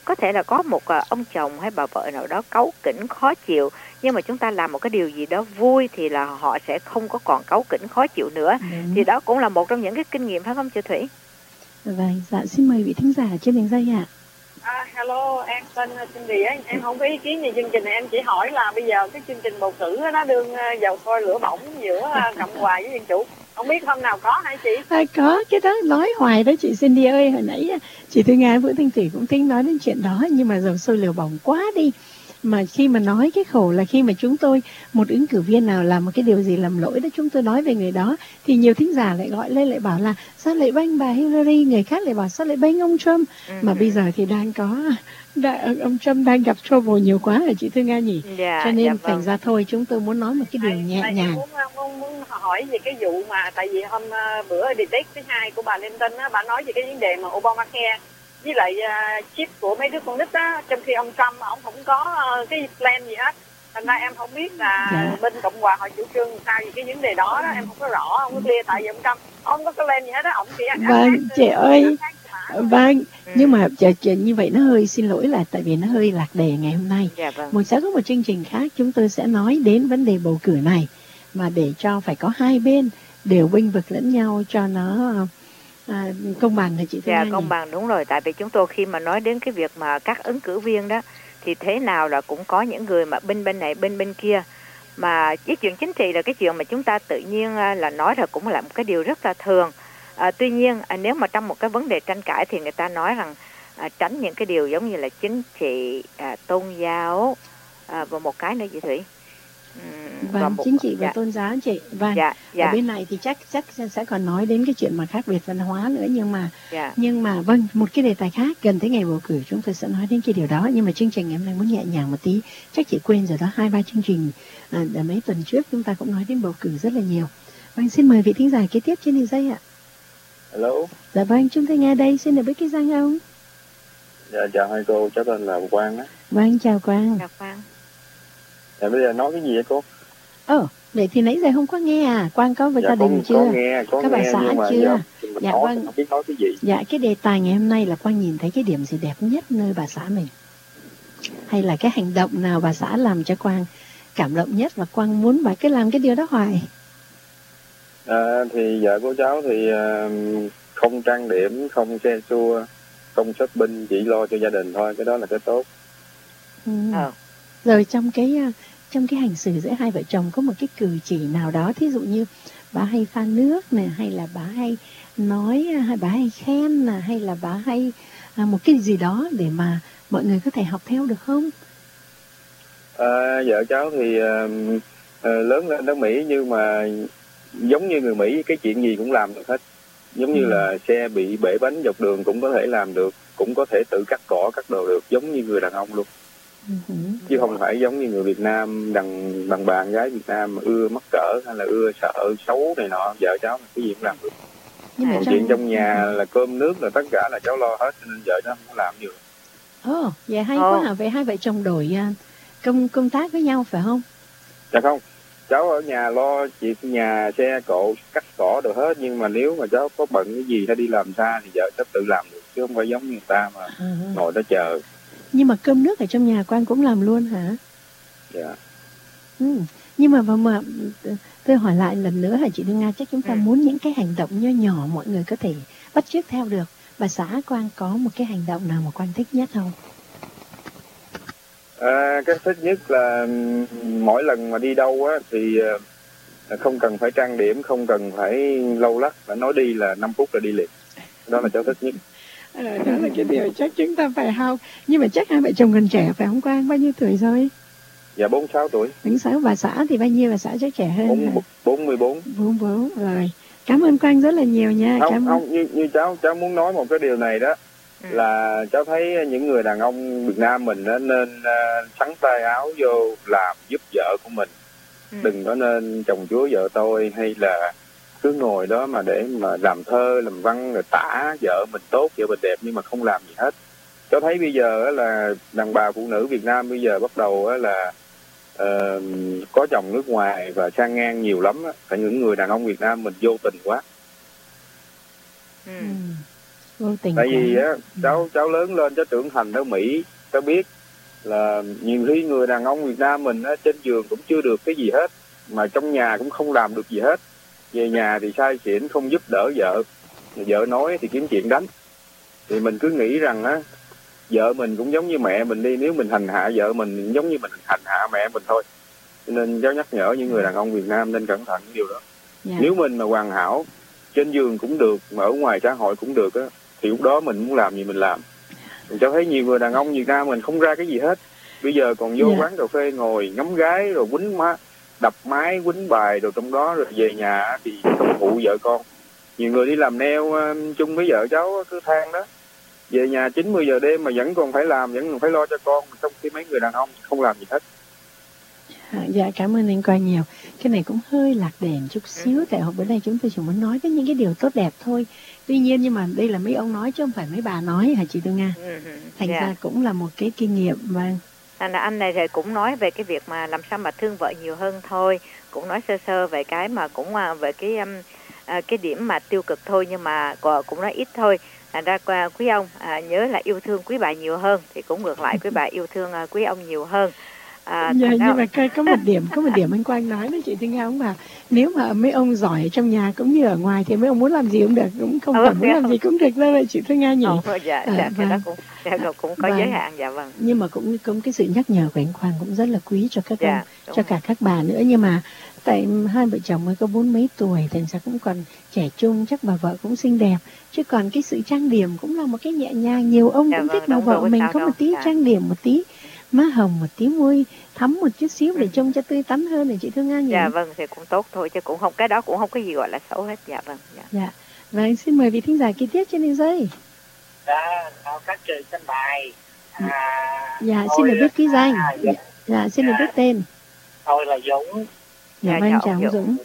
S3: có thể là có một uh, ông chồng hay bà vợ nào đó cáu kỉnh khó chịu, nhưng mà chúng ta làm một cái điều gì đó vui thì là họ sẽ không có còn cáu kỉnh khó chịu nữa.
S1: Đúng.
S3: Thì đó cũng là một trong những cái kinh nghiệm, phải không chị Thủy?
S1: Vâng, dạ xin mời vị thính giả trên đường dây ạ.
S6: À, hello, em tên Cindy ấy, em không có ý kiến gì chương trình này, em chỉ hỏi là bây giờ cái chương trình bầu cử nó đương vào coi lửa bỏng giữa Cộng hòa với Dân chủ, không biết hôm nào có hả chị?
S1: À, có, cái đó nói hoài đó chị Cindy ơi, hồi nãy chị Thư Nga Vũ Thanh Thủy cũng tính nói đến chuyện đó, nhưng mà dầu sôi lửa bỏng quá đi. Mà khi mà nói cái khổ là khi mà chúng tôi, một ứng cử viên nào làm một cái điều gì làm lỗi đó, chúng tôi nói về người đó, thì nhiều thính giả lại gọi lên lại bảo là sao lại bênh bà Hillary, người khác lại bảo sao lại bênh ông Trump. Ừ. Mà bây giờ thì đang có, đã, ông Trump đang gặp trouble nhiều quá rồi chị Thư Nga nhỉ.
S3: Dạ,
S1: cho nên
S3: dạ,
S1: thành
S3: vâng.
S1: ra thôi chúng tôi muốn nói một cái điều nhẹ
S6: tại,
S1: nhàng.
S6: Muốn, muốn, muốn hỏi về cái vụ mà, tại vì hôm uh, bữa debate thứ hai của bà Clinton á, bà nói về cái vấn đề mà Obamacare với lại uh, chip của mấy đứa con nít á, trong khi ông Trump ông không có uh, cái plan gì hết, thành ra em không biết là dạ. bên Cộng hòa họ chủ trương sao về cái vấn đề đó, đó em không có rõ, không có clear, tại vì ông Trump ông không có cái plan gì hết đó, ông chỉ
S1: vâng chị ơi vâng
S3: ừ.
S1: Nhưng mà chờ, chờ, như vậy nó hơi xin lỗi là tại vì nó hơi lạc đề ngày hôm nay.
S3: Dạ, vâng.
S1: Một sẽ có một chương trình khác chúng tôi sẽ nói đến vấn đề bầu cử này, mà để cho phải có hai bên đều bênh vực lẫn nhau cho nó à, công bằng thì chị Thư
S3: Dạ,
S1: Nga
S3: công
S1: nhỉ?
S3: bằng, đúng rồi. Tại vì chúng tôi khi mà nói đến cái việc mà các ứng cử viên đó, thì thế nào là cũng có những người mà bên bên này bên bên kia. Mà cái chuyện chính trị là cái chuyện mà chúng ta tự nhiên là nói là cũng là một cái điều rất là thường. À, tuy nhiên à, nếu mà trong một cái vấn đề tranh cãi thì người ta nói rằng à, tránh những cái điều giống như là chính trị, à, tôn giáo à, và một cái nữa chị Thủy.
S1: Uhm, vâng, một, chính trị và dạ. tôn giáo chị. Vâng,
S3: dạ, dạ.
S1: Ở bên này thì chắc chắc sẽ còn nói đến cái chuyện mà khác biệt văn hóa nữa, nhưng mà
S3: dạ.
S1: nhưng mà vâng, một cái đề tài khác gần tới ngày bầu cử chúng tôi sẽ nói đến cái điều đó. Nhưng mà chương trình em nay muốn nhẹ nhàng một tí, chắc chị quên rồi đó, hai ba chương trình à, mấy tuần trước chúng ta cũng nói đến bầu cử rất là nhiều. Vâng, xin mời vị thính giả kế tiếp trên đường dây ạ.
S7: Hello.
S1: Dạ vâng, chúng tôi nghe đây, xin được biết cái danh ông.
S7: Dạ chào hai cô, cháu tên là Quang á.
S1: Vâng, chào Quang.
S3: Chào Quang.
S7: Dạ bây giờ nói cái gì vậy cô?
S1: Ồ, oh, vậy thì nãy giờ không có nghe à? Quang có với
S7: dạ,
S1: gia đình
S7: có,
S1: chưa?
S7: Có nghe, có
S1: các bà
S7: nghe,
S1: xã
S7: nhưng mà
S1: chưa?
S7: Giờ
S1: dạ
S7: nói,
S1: vâng.
S7: Không biết nói cái gì.
S1: Dạ, cái đề tài ngày hôm nay là Quang nhìn thấy cái điểm gì đẹp nhất nơi bà xã mình? Hay là cái hành động nào bà xã làm cho Quang cảm động nhất và Quang muốn bà cứ làm cái điều đó hoài?
S7: À, thì vợ của cháu thì uh, không trang điểm, không xe xua, không shopping, chỉ lo cho gia đình thôi, cái đó là cái tốt.
S1: Ừ. À. Rồi trong cái trong cái hành xử giữa hai vợ chồng có một cái cử chỉ nào đó, thí dụ như bà hay pha nước nè, hay là bà hay nói, hay bà hay khen nè, hay là bà hay à, một cái gì đó để mà mọi người có thể học theo được không?
S7: À, vợ cháu thì uh, uh, lớn lên ở Mỹ, nhưng mà giống như người Mỹ, cái chuyện gì cũng làm được hết. Giống ừ. như là xe bị bể bánh dọc đường cũng có thể làm được, cũng có thể tự cắt cỏ, cắt đồ được, giống như người đàn ông luôn.
S1: Ừ.
S7: Chứ không phải giống như người Việt Nam, đàn đàn bà gái Việt Nam mà ưa mắc cỡ hay là ưa sợ xấu này nọ, vợ cháu cái gì cũng làm được. Nhưng mà chuyện trong nhà là cơm nước là tất cả là cháu lo hết, cho nên vợ cháu không có làm được.
S1: Ồ, oh, vậy hay oh. quá hả? Vậy hai vợ chồng đổi công công tác với nhau phải không?
S7: Dạ không, cháu ở nhà lo việc nhà, xe cộ, cắt cỏ được hết, nhưng mà nếu mà cháu có bận cái gì hay đi làm xa thì vợ cháu tự làm được, chứ không phải giống như người ta mà à. ngồi đó chờ.
S1: Nhưng mà cơm nước ở trong nhà Quang cũng làm luôn hả?
S7: Dạ.
S1: Ừ. Nhưng mà mà tôi hỏi lại lần nữa hả chị Thư Nga, chắc chúng ta ừ. muốn những cái hành động nho nhỏ mọi người có thể bắt chước theo được. Bà xã Quang có một cái hành động nào mà Quang thích nhất không?
S7: À, cái thích nhất là mỗi lần mà đi đâu á thì không cần phải trang điểm, không cần phải lâu lắc, phải nói đi là năm phút là đi liền. Đó là cháu thích nhất.
S1: À, đó là cái điều chắc chúng ta phải học. Nhưng mà chắc hai vợ chồng còn trẻ phải không Quang? Bao nhiêu tuổi rồi?
S7: Dạ bốn mươi sáu tuổi.
S1: bốn mươi sáu. Bà xã thì bao nhiêu? Bà xã chắc trẻ hơn
S7: bốn mươi, bốn mươi bốn.
S1: bốn mươi bốn rồi. Cảm ơn Quang rất là nhiều nha.
S7: Không,
S1: Cảm
S7: không
S1: ơn.
S7: như, như cháu cháu muốn nói một cái điều này đó. Ừ. Là cháu thấy những người đàn ông Việt Nam mình đó nên uh, sắn tay áo vô làm giúp vợ của mình. Ừ. Đừng có nên chồng chúa vợ tôi, hay là cứ ngồi đó mà để mà làm thơ, làm văn, rồi tả vợ mình tốt, vợ mình đẹp nhưng mà không làm gì hết. Cháu thấy bây giờ là đàn bà phụ nữ Việt Nam bây giờ bắt đầu là uh, có chồng nước ngoài và sang ngang nhiều lắm. Tại những người đàn ông Việt Nam mình vô tình quá.
S1: Ừ. vô tình.
S7: Tại vì á, cháu cháu lớn lên, cháu trưởng thành ở Mỹ, cháu biết là nhiều khi người đàn ông Việt Nam mình á, trên giường cũng chưa được cái gì hết, mà trong nhà cũng không làm được gì hết. Về nhà thì sai xỉn, không giúp đỡ vợ, vợ nói thì kiếm chuyện đánh. Thì mình cứ nghĩ rằng á, vợ mình cũng giống như mẹ mình đi, nếu mình hành hạ vợ mình giống như mình hành hạ mẹ mình thôi. Cho nên cháu nhắc nhở những người đàn ông Việt Nam nên cẩn thận cái điều đó. Yeah. Nếu mình mà hoàn hảo, trên giường cũng được, mà ở ngoài xã hội cũng được á, thì lúc đó mình muốn làm gì mình làm. Mình cháu thấy nhiều người đàn ông Việt Nam mình không ra cái gì hết. Bây giờ còn vô yeah. quán cà phê ngồi ngắm gái rồi quýnh má, đập máy, quýnh bài rồi trong đó, rồi về nhà thì không phụ vợ con. Nhiều người đi làm nail uh, chung với vợ cháu cứ than đó, về nhà chín mươi giờ đêm mà vẫn còn phải làm, vẫn còn phải lo cho con, trong khi mấy người đàn ông không làm gì hết.
S1: Dạ, cảm ơn anh Quang nhiều. Cái này cũng hơi lạc đèn chút xíu, tại hồi bữa nay chúng tôi chỉ muốn nói tới những cái điều tốt đẹp thôi. Tuy nhiên nhưng mà đây là mấy ông nói chứ không phải mấy bà nói hả chị Tư Nga? Thành yeah. ra cũng là một cái kinh nghiệm. Vâng.
S3: Anh, anh này thì cũng nói về cái việc mà làm sao mà thương vợ nhiều hơn thôi, cũng nói sơ sơ về cái mà cũng về cái um, cái điểm mà tiêu cực thôi, nhưng mà cũng nói ít thôi. Thành ra quý ông à, nhớ là yêu thương quý bà nhiều hơn, thì cũng ngược lại quý bà yêu thương uh, quý ông nhiều hơn. À,
S1: dạ, nhưng mà có, có một điểm có một điểm anh Quang nói đó chị Tư Nga, ông bảo nếu mà mấy ông giỏi ở trong nhà cũng như ở ngoài thì mấy ông muốn làm gì cũng được, cũng không phải muốn làm gì cũng được đâu chị Tư Nga nhỉ?
S3: Ồ, dạ, à, dạ, cái đó cũng, dạ, cũng có
S1: và,
S3: giới hạn, dạ vâng.
S1: Nhưng mà cũng cũng cái sự nhắc nhở của anh Quang cũng rất là quý cho các dạ, ông, cho cả các bà nữa. Nhưng mà tại hai vợ chồng mới có bốn mấy tuổi, thành ra cũng còn trẻ trung, chắc bà vợ cũng xinh đẹp, chứ còn cái sự trang điểm cũng là một cái nhẹ nhàng. Nhiều ông dạ, cũng vâng, thích bà vợ mình có một tí dạ. trang điểm, một tí má hồng, một tí môi thấm một chút xíu để trông cho tươi tắn hơn này chị Thương Nga nhỉ?
S3: Dạ vâng, thì cũng tốt thôi, chứ cũng không, cái đó cũng không có gì gọi là xấu hết. Dạ vâng. Dạ.
S1: Dạ. Vâng, xin mời vị thính giả kế tiếp trên đường dây.
S8: Dạ, chào các chị trên bài. À,
S1: dạ, xin được biết ký danh. À, dạ, dạ, xin được biết tên.
S8: Tôi là Dũng.
S1: Dạ, dạ vâng, chào ông Dũng.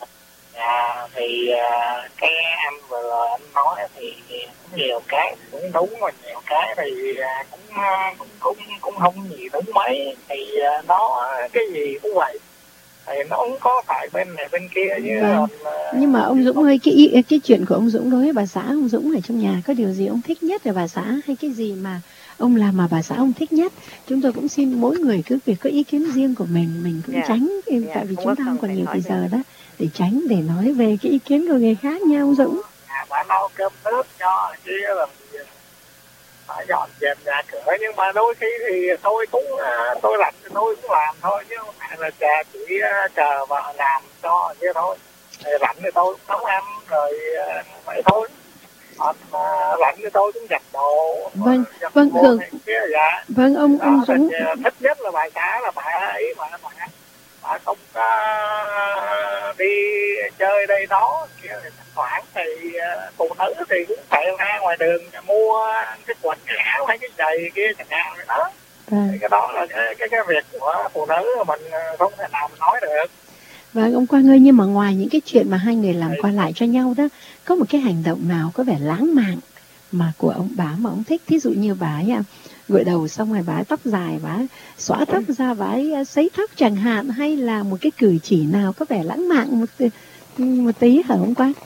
S8: Dạ, thì uh, cái anh vừa rồi anh nói thì cũng nhiều cái cũng đúng, mà nhiều cái thì uh, cũng, uh, cũng cũng cũng không gì đúng mấy, thì uh, nó cái gì cũng vậy, thì nó không có phải bên này bên kia chứ. Vâng.
S1: uh, nhưng mà ông Dũng ơi, cái cái chuyện của ông Dũng đối với bà xã ông Dũng ở trong nhà có điều gì ông thích nhất về bà xã, hay cái gì mà ông làm mà bà xã ông thích nhất? Chúng tôi cũng xin mỗi người cứ việc có ý kiến riêng của mình, mình cũng yeah. tránh, yeah. tại vì chúng ta không còn nhiều thời giờ đó để tránh để nói về cái ý kiến của người khác nha ông Dũng.
S8: À, bà nấu cơm nước cho chứ làm gì phải dọn dẹp nhà cửa, nhưng mà đôi khi thì tôi cũng tôi rảnh thì tôi cũng làm thôi, chứ không phải là chờ chỉ chờ vợ làm cho chứ thôi. Thì rảnh thì tôi cũng nấu ăn rồi vậy thôi. Còn rảnh thì tôi cũng giặt đồ.
S1: Vâng, vâng, thường.
S8: Dạ.
S1: Vâng, ông ông Dũng
S8: thích nhất là bà xã là bà ấy mà bà bà không có đi chơi đây đó kia, thoảng thì phụ nữ thì cũng phải ra ngoài đường mua cái quần cái áo hay cái giày kia chẳng hạn đó. À. Cái đó là cái, cái cái việc của phụ nữ mình không thể nào mình nói được.
S1: Vâng, ông Quang ơi, nhưng mà ngoài những cái chuyện mà hai người làm qua lại cho nhau đó, có một cái hành động nào có vẻ lãng mạn mà của ông bà mà ông thích? Thí dụ như bà ấy gội đầu xong rồi bà ấy tóc dài, bà ấy xõa tóc ra, bà ấy sấy tóc chẳng hạn, hay là một cái cử chỉ nào có vẻ lãng mạn một, một tí hả ông Quang?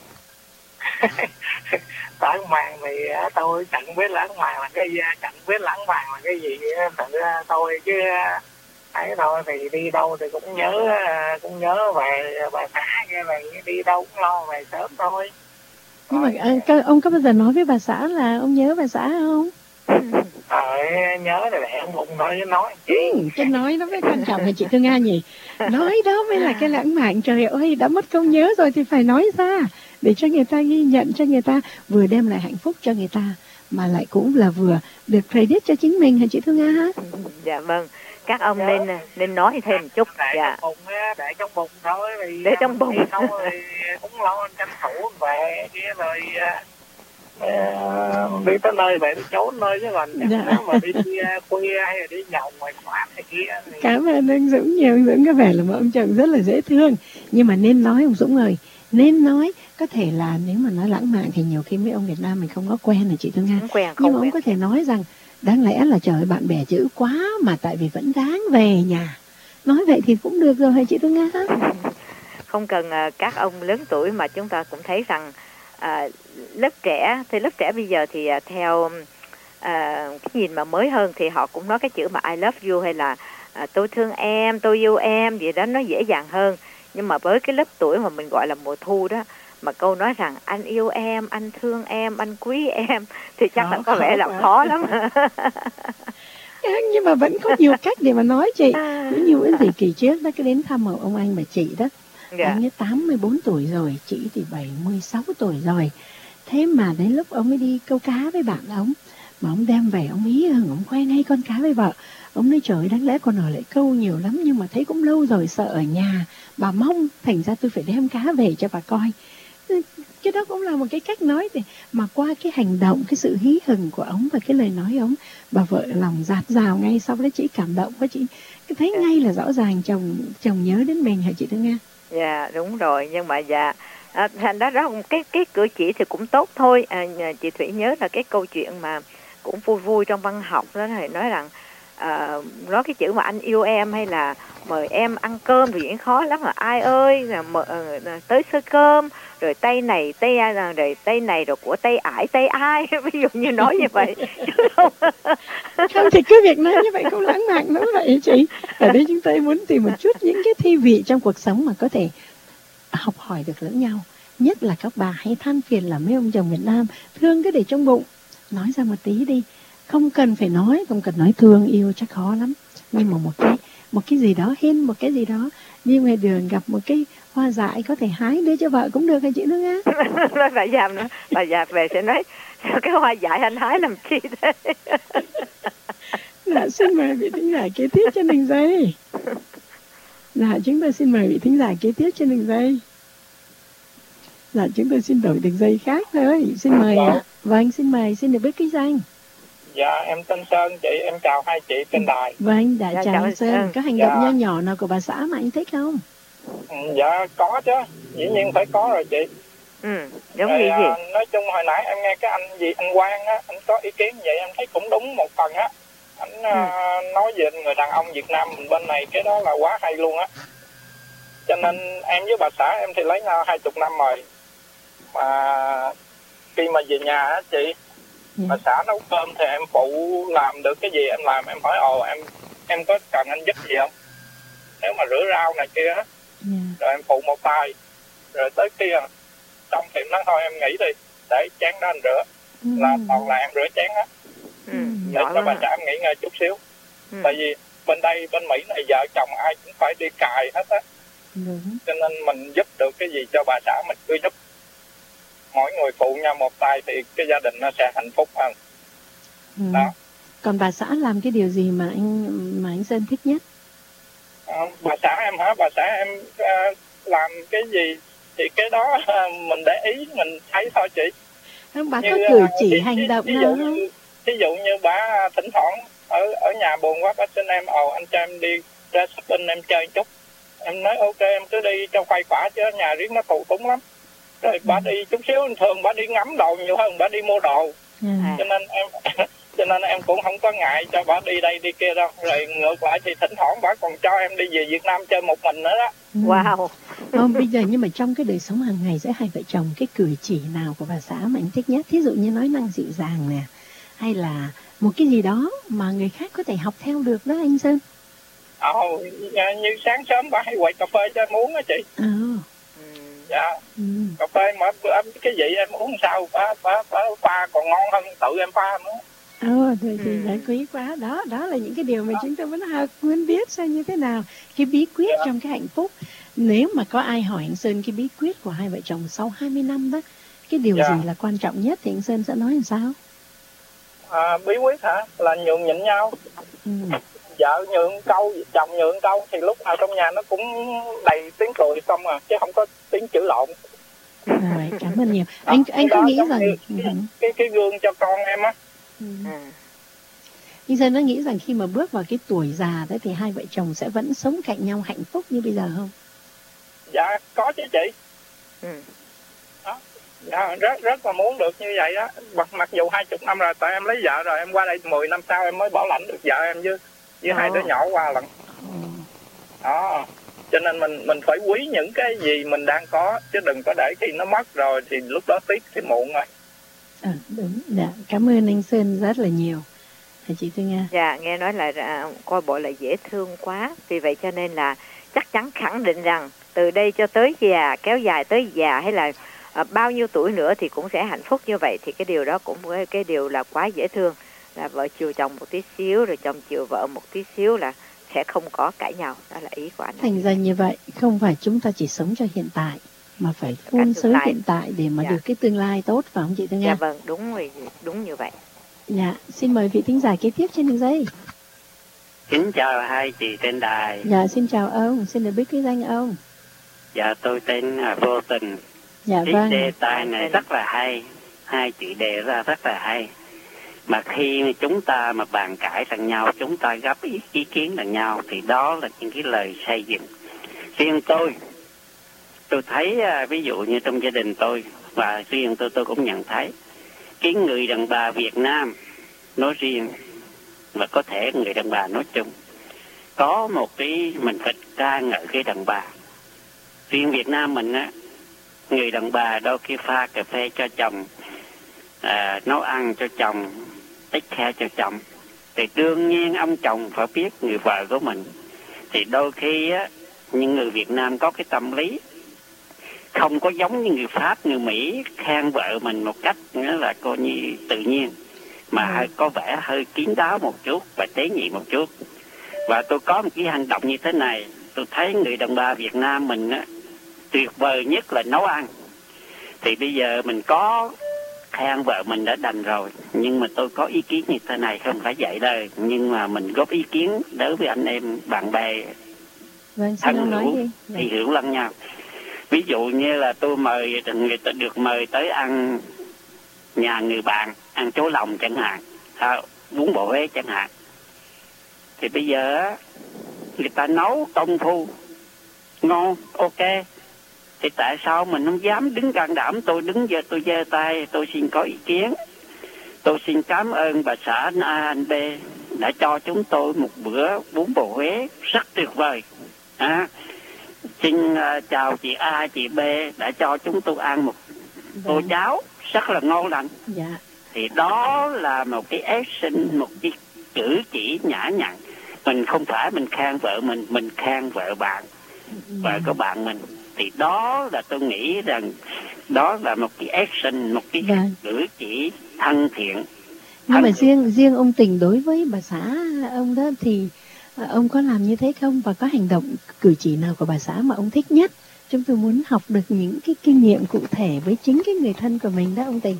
S8: Lãng mạn thì tôi chẳng biết lãng mạn là cái gì, chẳng biết lãng mạn là cái gì tự tôi chứ ấy thôi. Thì đi đâu thì cũng nhớ cũng nhớ về bà xã kia, này đi đâu cũng lo về sớm thôi.
S1: Nhưng mà ông có bao giờ nói với bà xã là ông nhớ bà xã không?
S8: Ờ, nhớ là để ông bụng nói chứ nói.
S1: Ừ, cái nói nó mới quan trọng là chị Thương Nga nhỉ? Nói đó mới là cái lãng mạn. Trời ơi, đã mất công nhớ rồi thì phải nói ra để cho người ta ghi nhận, cho người ta vừa đem lại hạnh phúc cho người ta mà lại cũng là vừa được credit cho chính mình hả chị Thương Nga ha?
S3: Dạ vâng. Các ông nên nên nói thêm một chút.
S8: Để
S3: dạ.
S8: trong bụng, để trong bụng thôi. Thì
S3: để trong bụng
S8: đâu thì cũng lo tranh thủ về kia rồi uh, đi tới nơi về đi trốn nơi chứ còn dạ. Nếu mà đi khuya hay là đi nhậu ngoài quán hay kia thì...
S1: Cảm ơn anh Dũng nhiều. Anh Dũng có vẻ là một ông chồng rất là dễ thương, nhưng mà nên nói ông Dũng ơi, nên nói. Có thể là nếu mà nói lãng mạn thì nhiều khi mấy ông Việt Nam mình không có quen là chị Thương Nga,
S3: quen,
S1: nhưng mà
S3: quen.
S1: ông có thể nói rằng đáng lẽ là trời bạn bè dữ quá mà tại vì vẫn ráng về nhà. Nói vậy thì cũng được rồi hả chị Thương Nga?
S3: Không cần uh, các ông lớn tuổi mà chúng ta cũng thấy rằng uh, lớp trẻ thì lớp trẻ bây giờ thì theo à, cái nhìn mà mới hơn thì họ cũng nói cái chữ mà I love you hay là à, tôi thương em, tôi yêu em gì đó, nó dễ dàng hơn. Nhưng mà với cái lớp tuổi mà mình gọi là mùa thu đó, mà câu nói rằng anh yêu em, anh thương em, anh quý em thì chắc khó, là có vẻ là quá. Khó lắm.
S1: Nhưng mà vẫn có nhiều cách để mà nói chị. Ví dụ cái gì kỳ trước đó, cái đến thăm ông anh bà chị đó, yeah. Anh ấy tám mươi bốn tuổi rồi, chị thì bảy mươi sáu tuổi rồi. Thế mà đến lúc ông ấy đi câu cá với bạn ông, mà ông đem về ông ý hơn, ông khoe ngay con cá với vợ. Ông nói trời, đáng lẽ con ở lại câu nhiều lắm, nhưng mà thấy cũng lâu rồi sợ ở nhà bà mong, thành ra tôi phải đem cá về cho bà coi. Cái đó cũng là một cái cách nói thì mà qua cái hành động, cái sự hí hửng của ông và cái lời nói ông, bà vợ lòng dạt dào ngay. Sau đó chị cảm động quá, chị thấy ngay là rõ ràng chồng chồng nhớ đến mình hả chị Thương Nga?
S3: Dạ đúng rồi, nhưng mà dạ à, thành ra đó cái cái cử chỉ thì cũng tốt thôi. À, chị Thủy nhớ là cái câu chuyện mà cũng vui vui trong văn học đó, thì nói rằng à, nói cái chữ mà anh yêu em hay là mời em ăn cơm thì cũng khó lắm. Là ai ơi là mời, tới xơi cơm, rồi tay này tay rồi tay này rồi của tay ải tay ai, ví dụ như nói như vậy.
S1: Không thì cứ việc nói như vậy không lãng mạn lắm vậy chị. Ở đây chúng tôi muốn tìm một chút những cái thi vị trong cuộc sống mà có thể học hỏi được lẫn nhau. Nhất là các bà hay than phiền là mấy ông chồng Việt Nam thương cứ để trong bụng, nói ra một tí đi, không cần phải nói, không cần nói thương yêu chắc khó lắm. Nhưng mà một cái một cái gì đó hin, một cái gì đó đi ngoài đường gặp một cái hoa dại có thể hái đưa cho vợ cũng được hả chị Nước Á?
S3: Nói bà già nữa, bà già về sẽ nói sao cái hoa dại anh hái làm chi thế?
S1: Dạ xin mời vị thính giả kế tiếp trên đường dây. Dạ chúng tôi xin mời vị thính giả kế tiếp trên đường dây. Dạ chúng tôi xin đổi đường dây khác thôi. Xin mời ạ. Vâng xin mời, xin được biết cái danh.
S8: Dạ em tên Sơn chị, em chào hai chị trên đài.
S1: Vâng đã dạ, chào anh Sơn. Sơn. Có hành động dạ. nho nhỏ nào của bà xã mà anh thích không?
S8: Ừ, dạ có chứ, dĩ nhiên phải có rồi chị.
S3: Ừ, giống
S8: rồi,
S3: như gì?
S8: À, nói chung hồi nãy em nghe cái anh gì anh Quang á, anh có ý kiến vậy em thấy cũng đúng một phần á. Anh ừ. à, nói về người đàn ông Việt Nam mình bên này cái đó là quá hay luôn á. Cho nên em với bà xã em thì lấy nhau hai chục năm rồi. Mà khi mà về nhà á chị, yeah. bà xã nấu cơm thì em phụ làm được cái gì em làm, em hỏi ồ em em có cần anh giúp gì không? Nếu mà rửa rau này kia á, yeah. rồi em phụ một tay. Rồi tới kia xong thì nói thôi em nghỉ đi, để chén đó anh rửa. Ừ. Là toàn là em rửa chén á. Ừ. Để cho bà xã em nghỉ ngơi chút xíu. Ừ. Tại vì bên đây, bên Mỹ này vợ chồng ai cũng phải đi cài hết á. Ừ. Cho nên mình giúp được cái gì cho bà xã mình cứ giúp. Mỗi người phụ nhau một tay thì cái gia đình nó sẽ hạnh phúc hơn.
S1: Ừ. Đó. Còn bà xã làm cái điều gì mà anh mà anh Sơn thích nhất?
S8: À, bà xã em hả? Bà xã em uh, làm cái gì thì cái đó uh, mình để ý, mình thấy thôi chị.
S1: Không, bà như, có cử chỉ uh, hành động nào không?
S8: Ví dụ như bà thỉnh thoảng ở ở nhà buồn quá, bà xin em ồ anh cho em đi ra shopping em chơi chút. Em nói ok em cứ đi cho khuây khỏa chứ ở nhà riết nó tù túng lắm. Rồi bà đi chút xíu, thường bà đi ngắm đồ nhiều hơn bà đi mua đồ. À. Cho nên em cho nên em cũng không có ngại cho bà đi đây đi kia đâu. Rồi ngược lại thì thỉnh thoảng bà còn cho em đi về Việt Nam chơi một mình nữa đó.
S1: Wow. Không, bây giờ nhưng mà trong cái đời sống hàng ngày giữa hai vợ chồng, cái cử chỉ nào của bà xã mà anh thích nhất? Thí dụ như nói năng dịu dàng nè, hay là một cái gì đó mà người khác có thể học theo được đó anh Sơn?
S8: Ồ, như sáng sớm bà hay quậy cà phê cho em uống đó chị.
S1: Ờ.
S8: Dạ, ừ. Cà phê mà cái gì em uống sao bà, bà, bà pha còn ngon hơn tự em pha nữa.
S1: Ồ, thì, thì ừ. quý quá. Đó, đó là những cái điều mà đó. Chúng tôi muốn học, muốn biết sao như thế nào. Cái bí quyết dạ. trong cái hạnh phúc. Nếu mà có ai hỏi anh Sơn cái bí quyết của hai vợ chồng sau hai mươi năm đó, cái điều dạ. gì là quan trọng nhất thì anh Sơn sẽ nói làm sao?
S8: À, bí quyết hả? Là nhường nhịn nhau. Ừ. Vợ nhượng câu, chồng nhượng câu thì lúc nào trong nhà nó cũng đầy tiếng cười không à, chứ không có tiếng chửi lộn.
S1: Rồi, cảm ơn nhiều. Đó, anh anh có nghĩ rằng
S8: cái, cái, cái cái gương cho con em á.
S1: Ừ. Nhưng giờ nó nghĩ rằng khi mà bước vào cái tuổi già đấy thì hai vợ chồng sẽ vẫn sống cạnh nhau hạnh phúc như bây giờ không?
S8: Dạ có chứ chị. Ừ. Đó. Dạ, rất rất là muốn được như vậy đó. Mặc dù hai chục năm rồi, tại em lấy vợ rồi, em qua đây mười năm sau em mới bảo lãnh được vợ em chứ. Với hai đứa nhỏ qua lần. Đó. Cho nên mình mình phải quý những cái gì mình đang có, chứ đừng có để khi nó mất rồi thì lúc đó tiếc thì muộn rồi.
S1: À, đúng. Dạ, cảm ơn anh Sơn rất là nhiều. Hả chị Thư Nga?
S3: Dạ, nghe nói là à, coi bộ là dễ thương quá, vì vậy cho nên là chắc chắn khẳng định rằng từ đây cho tới già, kéo dài tới già hay là à, bao nhiêu tuổi nữa thì cũng sẽ hạnh phúc như vậy, thì cái điều đó cũng cái, cái điều là quá dễ thương, là vợ chiều chồng một tí xíu rồi chồng chiều vợ một tí xíu là sẽ không có cãi nhau. Đó là ý của anh.
S1: Thành ra như vậy, không phải chúng ta chỉ sống cho hiện tại, mà phải vun sới hiện tại để mà dạ. được cái tương lai tốt, phải không chị Thư Nga?
S3: Dạ vâng, đúng rồi, đúng như vậy.
S1: Dạ, xin mời vị thính giả kế tiếp trên đường dây.
S9: Kính chào hai chị trên đài.
S1: Dạ, xin chào ông, xin được biết cái danh ông.
S9: Dạ, tôi tên là Vô Tình.
S1: Dạ
S9: cái
S1: vâng.
S9: đề tài này rất là hay, hai chị đề ra rất là hay. Mà khi chúng ta mà bàn cãi lẫn nhau, chúng ta góp ý, ý kiến lẫn nhau, thì đó là những cái lời xây dựng. Riêng tôi, tôi thấy ví dụ như trong gia đình tôi, và riêng tôi tôi cũng nhận thấy, cái người đàn bà Việt Nam nói riêng, và có thể người đàn bà nói chung, có một cái mình phải ca ngợi cái đàn bà. Riêng Việt Nam mình á, người đàn bà đôi khi pha cà phê cho chồng, à, nấu ăn cho chồng, take care cho chồng, thì đương nhiên ông chồng phải biết người vợ của mình. Thì đôi khi á, những người Việt Nam có cái tâm lý không có giống như người Pháp, người Mỹ khen vợ mình một cách nghĩa là coi như tự nhiên, mà hơi, có vẻ hơi kín đáo một chút và tế nhị một chút. Và tôi có một cái hành động như thế này, tôi thấy người đàn bà Việt Nam mình á, tuyệt vời nhất là nấu ăn. Thì bây giờ mình có khen vợ mình đã đành rồi, nhưng mà tôi có ý kiến như thế này, không phải vậy đâu, nhưng mà mình góp ý kiến đối với anh em bạn bè
S1: vâng,
S9: thân hữu thì hiểu lẫn nhau. Ví dụ như là tôi mời người ta được mời tới ăn nhà người bạn, ăn cháo lòng chẳng hạn, à, bún bò Huế chẳng hạn, thì bây giờ người ta nấu công phu ngon, ok, thì tại sao mình không dám đứng can đảm? Tôi đứng giờ tôi giơ tay, tôi xin có ý kiến, tôi xin cảm ơn bà xã anh A anh B đã cho chúng tôi một bữa bún bò Huế rất tuyệt vời. À, xin uh, chào chị A, chị B đã cho chúng tôi ăn một tô vâng. cháo rất là ngon lành.
S1: Dạ.
S9: Thì đó là một cái action, một cái cử chỉ nhã nhặn. Mình không phải mình khen vợ mình, mình khen vợ bạn, vợ của bạn mình. Thì đó là tôi nghĩ rằng đó là một cái action, một cái vâng. cử chỉ thân thiện.
S1: Nhưng mà riêng riêng ông Tình đối với bà xã ông đó thì ông có làm như thế không? Và có hành động cử chỉ nào của bà xã mà ông thích nhất? Chúng tôi muốn học được những cái kinh nghiệm cụ thể với chính cái người thân của mình đó ông Tình.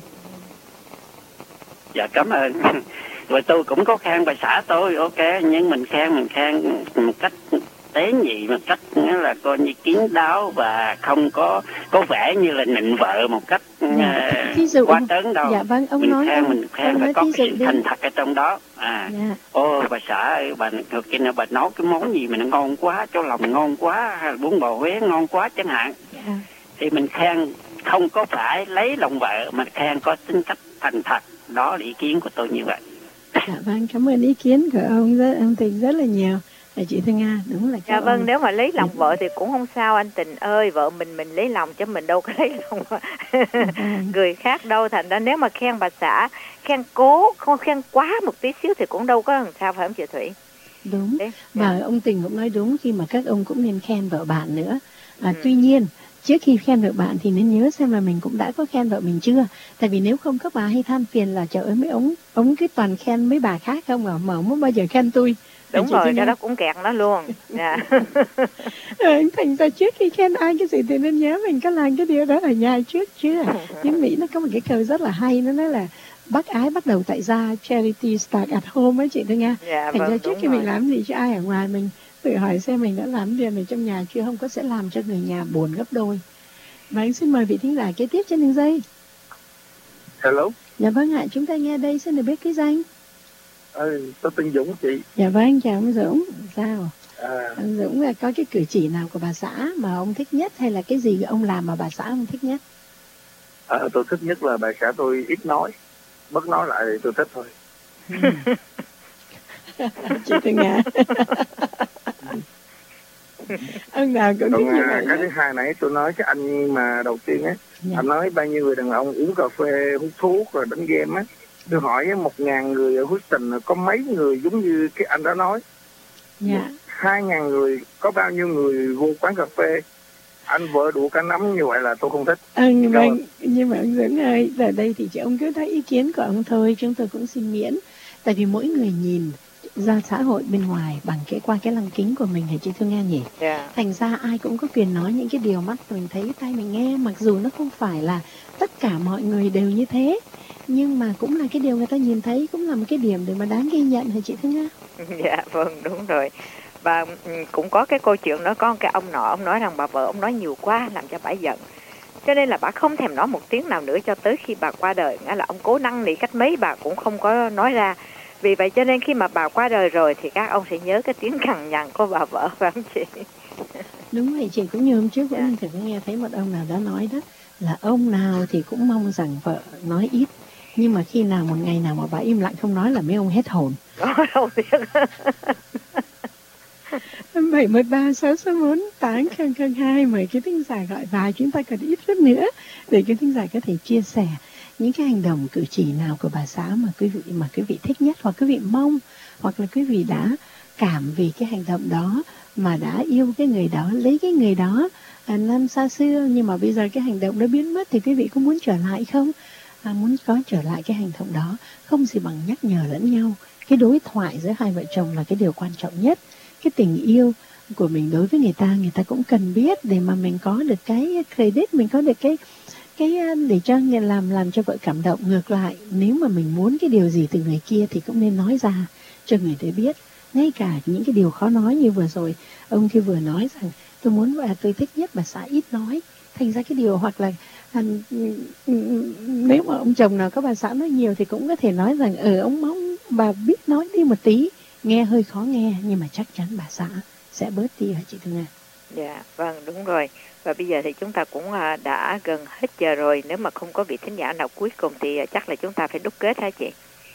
S9: Dạ cảm ơn. Và tôi cũng có khen bà xã tôi, ok, nhưng mình khen mình khen một cách tế nhị, một cách là coi như kín đáo và không có có vẻ như là nịnh vợ một cách dạ. uh, quá trớn đâu.
S1: Dạ vâng, ông
S9: mình
S1: nói
S9: khen
S1: ông,
S9: mình khen là có cái sự thành thật ở trong đó. À, dạ. Ô bà xã ơi, bà kia nào bà nấu cái món gì mà nó ngon quá, cháo lòng ngon quá, hay là bún bò Huế ngon quá chẳng hạn. Dạ. Thì mình khen không có phải lấy lòng vợ, mà khen có tính cách thành thật. Đó là ý kiến của tôi như vậy.
S1: Dạ vâng, cảm ơn ý kiến của ông rất, ông Tình rất là nhiều. Là chị Thư Nga, đúng là
S3: dạ vâng,
S1: ông...
S3: nếu mà lấy lòng vợ thì cũng không sao anh Tình ơi, vợ mình mình lấy lòng chứ mình đâu có lấy lòng người khác đâu. Thành ra nếu mà khen bà xã, khen cố, không khen quá một tí xíu thì cũng đâu có làm sao, phải không chị Thủy?
S1: Đúng, đấy. Và dạ. ông Tình cũng nói đúng khi mà các ông cũng nên khen vợ bạn nữa. À, ừ. Tuy nhiên, trước khi khen vợ bạn thì nên nhớ xem là mình cũng đã có khen vợ mình chưa. Tại vì nếu không các bà hay than phiền là trời ơi mấy ông, ông cứ toàn khen mấy bà khác không à, mà ông không bao giờ khen tôi.
S3: Đúng rồi, cái đó cũng kẹt nó luôn. Dạ.
S1: Thành ra trước khi khen ai cái gì thì nên nhớ mình có làm cái điều đó ở nhà trước chưa. Nhưng Mỹ nó có một cái câu rất là hay, nó nói là bác ái bắt đầu tại gia, charity start at home ấy chị Thư Nga.
S3: Dạ,
S1: thành
S3: vâng,
S1: ra trước khi
S3: rồi.
S1: mình làm gì cho ai ở ngoài, mình tự hỏi xem mình đã làm việc này trong nhà chưa, không có sẽ làm cho người nhà buồn gấp đôi. Và anh xin mời vị thính giả kế tiếp trên đường dây.
S10: Hello.
S1: Dạ vâng ạ, chúng ta nghe đây, xin được biết cái danh.
S10: Ừ, tôi tên Dũng chị.
S1: Dạ vâng, chào ông Dũng. Sao?
S10: À.
S1: Ông Dũng là có cái cử chỉ nào của bà xã mà ông thích nhất, hay là cái gì ông làm mà bà xã ông thích nhất?
S10: À, tôi thích nhất là bà xã tôi ít nói, bất nói lại thì tôi thích thôi.
S1: Ừ. Chị Thư Nga. Ông nào cũng
S10: Còn
S1: thích như
S10: à,
S1: vậy
S10: cái
S1: đó.
S10: thứ hai nãy tôi nói cái anh mà đầu tiên á,
S1: Dạ.
S10: anh nói bao nhiêu người đàn ông uống cà phê, hút thuốc rồi đánh game á. Tôi hỏi một ngàn người ở Houston có mấy người giống như cái anh đó nói.
S1: Dạ.
S10: Hai ngàn người có bao nhiêu người vô quán cà phê anh vợ đủ cả nắm như vậy là tôi không thích.
S1: Ừ, vâng, nhưng mà ông Dũng ơi, ở đây thì ông cứ thấy ý kiến của ông thôi, chúng tôi cũng xin miễn. Tại vì mỗi người nhìn ra xã hội bên ngoài bằng cái qua cái lăng kính của mình hả chị Thương Nga nhỉ?
S3: Yeah.
S1: Thành ra ai cũng có quyền nói những cái điều mắt mình thấy, tai mình nghe, mặc dù nó không phải là tất cả mọi người đều như thế, nhưng mà cũng là cái điều người ta nhìn thấy, cũng là một cái điểm để mà đáng ghi nhận hả chị Thương Nga?
S3: Dạ vâng, đúng rồi. Và cũng có cái câu chuyện đó, có cái ông nọ, ông nói rằng bà vợ ông nói nhiều quá làm cho bà giận, cho nên là bà không thèm nói một tiếng nào nữa cho tới khi bà qua đời. Nghĩa là ông cố năn nỉ cách mấy bà cũng không có nói ra. Vì vậy cho nên khi mà bà qua đời rồi thì các ông sẽ nhớ cái tiếng cằn nhằn của bà vợ, phải không chị?
S1: Đúng vậy chị, cũng như hôm trước cũng yeah. nghe thấy một ông nào đó nói đó, là ông nào thì cũng mong rằng vợ nói ít, nhưng mà khi nào một ngày nào mà bà im lặng không nói là mấy ông hết hồn.
S3: Đâu biết.
S1: bảy một ba sáu sáu bốn tám không không hai, mời cái thính giả gọi vào, chúng ta còn ít phút nữa để cái thính giả có thể chia sẻ những cái hành động cử chỉ nào của bà xã mà quý vị mà quý vị thích nhất, hoặc quý vị mong, hoặc là quý vị đã cảm vì cái hành động đó mà đã yêu cái người đó, lấy cái người đó à, năm xa xưa, nhưng mà bây giờ cái hành động đó biến mất thì quý vị có muốn trở lại không? À, muốn có trở lại cái hành động đó, không gì bằng nhắc nhở lẫn nhau. Cái đối thoại giữa hai vợ chồng là cái điều quan trọng nhất. Cái tình yêu của mình đối với người ta, người ta cũng cần biết để mà mình có được cái credit, mình có được cái cái để cho người làm làm cho vợ cảm động. Ngược lại, nếu mà mình muốn cái điều gì từ người kia thì cũng nên nói ra cho người đấy biết. Ngay cả những cái điều khó nói như vừa rồi ông kia vừa nói rằng tôi muốn và tôi thích nhất bà xã ít nói. Thành ra cái điều, hoặc là nếu mà ông chồng nào có bà xã nói nhiều thì cũng có thể nói rằng ở ông mong bà biết nói đi một tí, nghe hơi khó nghe nhưng mà chắc chắn bà xã sẽ bớt đi hả chị Thương Nga?
S3: Dạ vâng, đúng rồi. Và bây giờ thì chúng ta cũng đã gần hết giờ rồi. Nếu mà không có vị thính giả nào cuối cùng thì chắc là chúng ta phải đúc kết hả chị?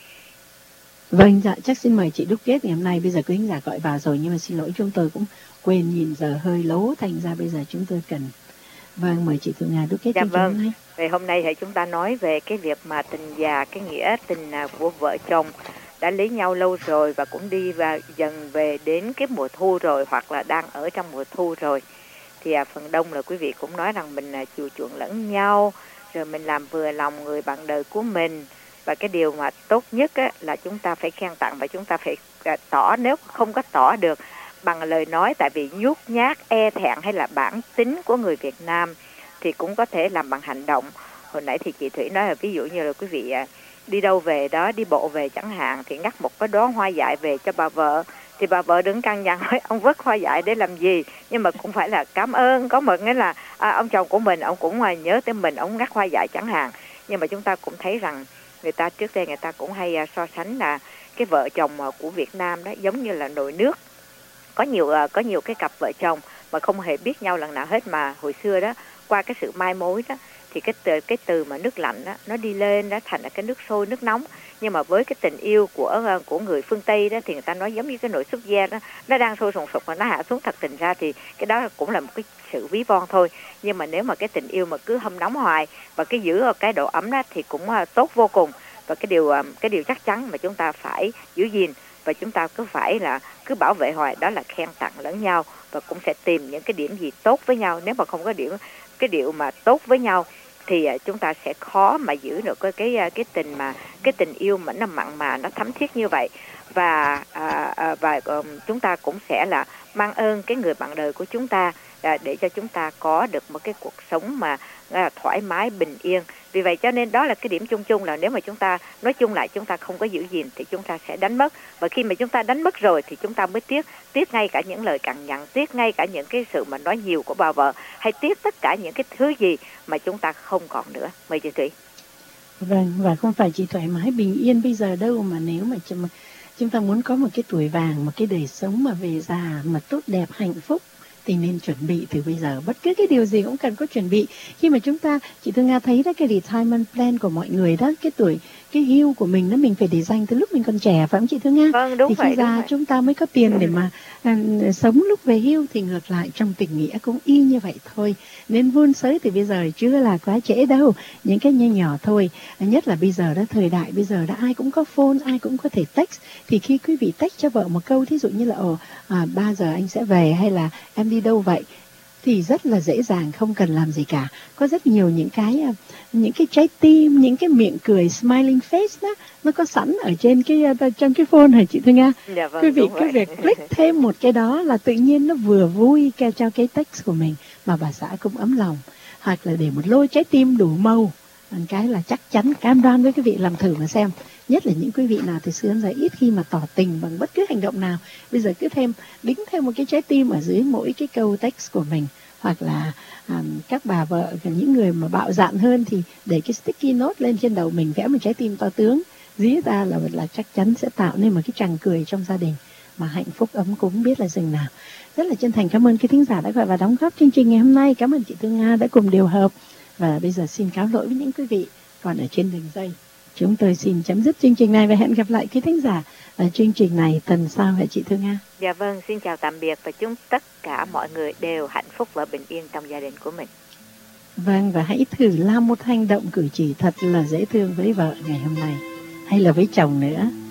S1: Vâng, dạ, chắc xin mời chị đúc kết ngày hôm nay. Bây giờ quý khán giả gọi vào rồi, nhưng mà xin lỗi chúng tôi cũng quên nhìn giờ hơi lố, thành ra bây giờ chúng tôi cần. Vâng, mời chị Thương Nga đúc kết
S3: dạ
S1: chương
S3: vâng.
S1: trình hôm nay.
S3: Về hôm nay thì chúng ta nói về cái việc mà tình già, cái nghĩa tình của vợ chồng đã lấy nhau lâu rồi và cũng đi và dần về đến cái mùa thu rồi, hoặc là đang ở trong mùa thu rồi. Thì à, phần đông là quý vị cũng nói rằng mình à, chiều chuộng lẫn nhau, rồi mình làm vừa lòng người bạn đời của mình. Và cái điều mà tốt nhất á, là chúng ta phải khen tặng, và chúng ta phải à, tỏ, nếu không có tỏ được bằng lời nói, tại vì nhút nhát, e thẹn hay là bản tính của người Việt Nam thì cũng có thể làm bằng hành động. Hồi nãy thì chị Thủy nói là ví dụ như là quý vị à, đi đâu về đó, đi bộ về chẳng hạn, thì ngắt một cái đóa hoa dại về cho bà vợ, thì bà vợ đứng căng nhằn hỏi ông vứt hoa dại để làm gì, nhưng mà cũng phải là cảm ơn, có mừng, nghĩa là à, ông chồng của mình, ông cũng nhớ tới mình, ông ngắt hoa dại chẳng hạn. Nhưng mà chúng ta cũng thấy rằng người ta trước đây người ta cũng hay so sánh là cái vợ chồng của Việt Nam đó giống như là nồi nước. Có nhiều có nhiều cái cặp vợ chồng mà không hề biết nhau lần nào hết, mà hồi xưa đó qua cái sự mai mối đó thì cái từ cái từ mà nước lạnh đó nó đi lên đó thành là cái nước sôi, nước nóng. Nhưng mà với cái tình yêu của của người phương Tây đó thì người ta nói giống như cái nồi súp gia đó, nó đang sôi sùng sục mà nó hạ xuống. Thật tình ra thì cái đó cũng là một cái sự ví von thôi. Nhưng mà nếu mà cái tình yêu mà cứ hâm nóng hoài và cái giữ cái độ ấm đó thì cũng tốt vô cùng. Và cái điều cái điều chắc chắn mà chúng ta phải giữ gìn và chúng ta cứ phải là cứ bảo vệ hoài, đó là khen tặng lẫn nhau và cũng sẽ tìm những cái điểm gì tốt với nhau. Nếu mà không có điểm cái điều mà tốt với nhau thì chúng ta sẽ khó mà giữ được cái cái cái tình mà cái tình yêu mà nó mặn mà, nó thấm thiết như vậy. Và à, à, và um, chúng ta cũng sẽ là mang ơn cái người bạn đời của chúng ta à, để cho chúng ta có được một cái cuộc sống mà à, thoải mái, bình yên. Vì vậy cho nên đó là cái điểm chung chung, là nếu mà chúng ta nói chung lại chúng ta không có giữ gìn thì chúng ta sẽ đánh mất. Và khi mà chúng ta đánh mất rồi thì chúng ta mới tiếc, tiếc ngay cả những lời cằn nhằn, tiếc ngay cả những cái sự mà nói nhiều của bà vợ, hay tiếc tất cả những cái thứ gì mà chúng ta không còn nữa. Mời chị Thủy.
S1: Vâng, và không phải chỉ thoải mái bình yên bây giờ đâu, mà nếu mà chúng ta muốn có một cái tuổi vàng, một cái đời sống mà về già mà tốt đẹp, hạnh phúc thì nên chuẩn bị từ bây giờ. Bất cứ cái điều gì cũng cần có chuẩn bị. Khi mà chúng ta, chị Thương Nga thấy đó, cái retirement plan của mọi người đó, cái tuổi cái hưu của mình nó mình phải để dành từ lúc mình còn trẻ, phải không chị Thương Nga?
S3: Vâng, đúng
S1: thì
S3: vậy,
S1: khi già chúng ta mới có tiền để mà à, sống lúc về hưu. Thì ngược lại trong tình nghĩa cũng y như vậy thôi, nên vun sới thì bây giờ chưa là quá trễ đâu, những cái nhỏ nhỏ thôi. Nhất là bây giờ đó, thời đại bây giờ đã ai cũng có phone, ai cũng có thể text. Thì khi quý vị text cho vợ một câu, thí dụ như là ồ à, ba giờ anh sẽ về, hay là em đi đâu vậy, thì rất là dễ dàng, không cần làm gì cả. Có rất nhiều những cái những cái trái tim, những cái miệng cười smiling face đó, nó có sẵn ở trên cái trong cái phone hả chị Thương Nga?
S3: Dạ vâng,
S1: quý vị cứ
S3: vậy.
S1: việc click thêm một cái đó là tự nhiên nó vừa vui cho cho cái text của mình mà bà xã cũng ấm lòng. Hoặc là để một lô trái tim đủ màu, cái là chắc chắn cam đoan với quý vị làm thử mà xem. Nhất là những quý vị nào từ xưa đến giờ ít khi mà tỏ tình bằng bất cứ hành động nào, bây giờ cứ thêm đính thêm một cái trái tim ở dưới mỗi cái câu text của mình. Hoặc là um, các bà vợ, những người mà bạo dạn hơn thì để cái sticky note lên trên đầu mình, vẽ một trái tim to tướng dí ra là là chắc chắn sẽ tạo nên một cái tràng cười trong gia đình mà hạnh phúc ấm cúng biết là dừng nào. Rất là chân thành cảm ơn cái thính giả đã gọi và đóng góp chương trình ngày hôm nay. Cảm ơn chị Thương Nga đã cùng điều hợp. Và bây giờ xin cáo lỗi với những quý vị còn ở trên đường dây. Chúng tôi xin chấm dứt chương trình này và hẹn gặp lại quý thính giả ở chương trình này tuần sau hả chị Thương Nga?
S3: Dạ vâng, xin chào tạm biệt và chúc tất cả mọi người đều hạnh phúc và bình yên trong gia đình của mình.
S1: Vâng, và hãy thử làm một hành động cử chỉ thật là dễ thương với vợ ngày hôm nay, hay là với chồng nữa.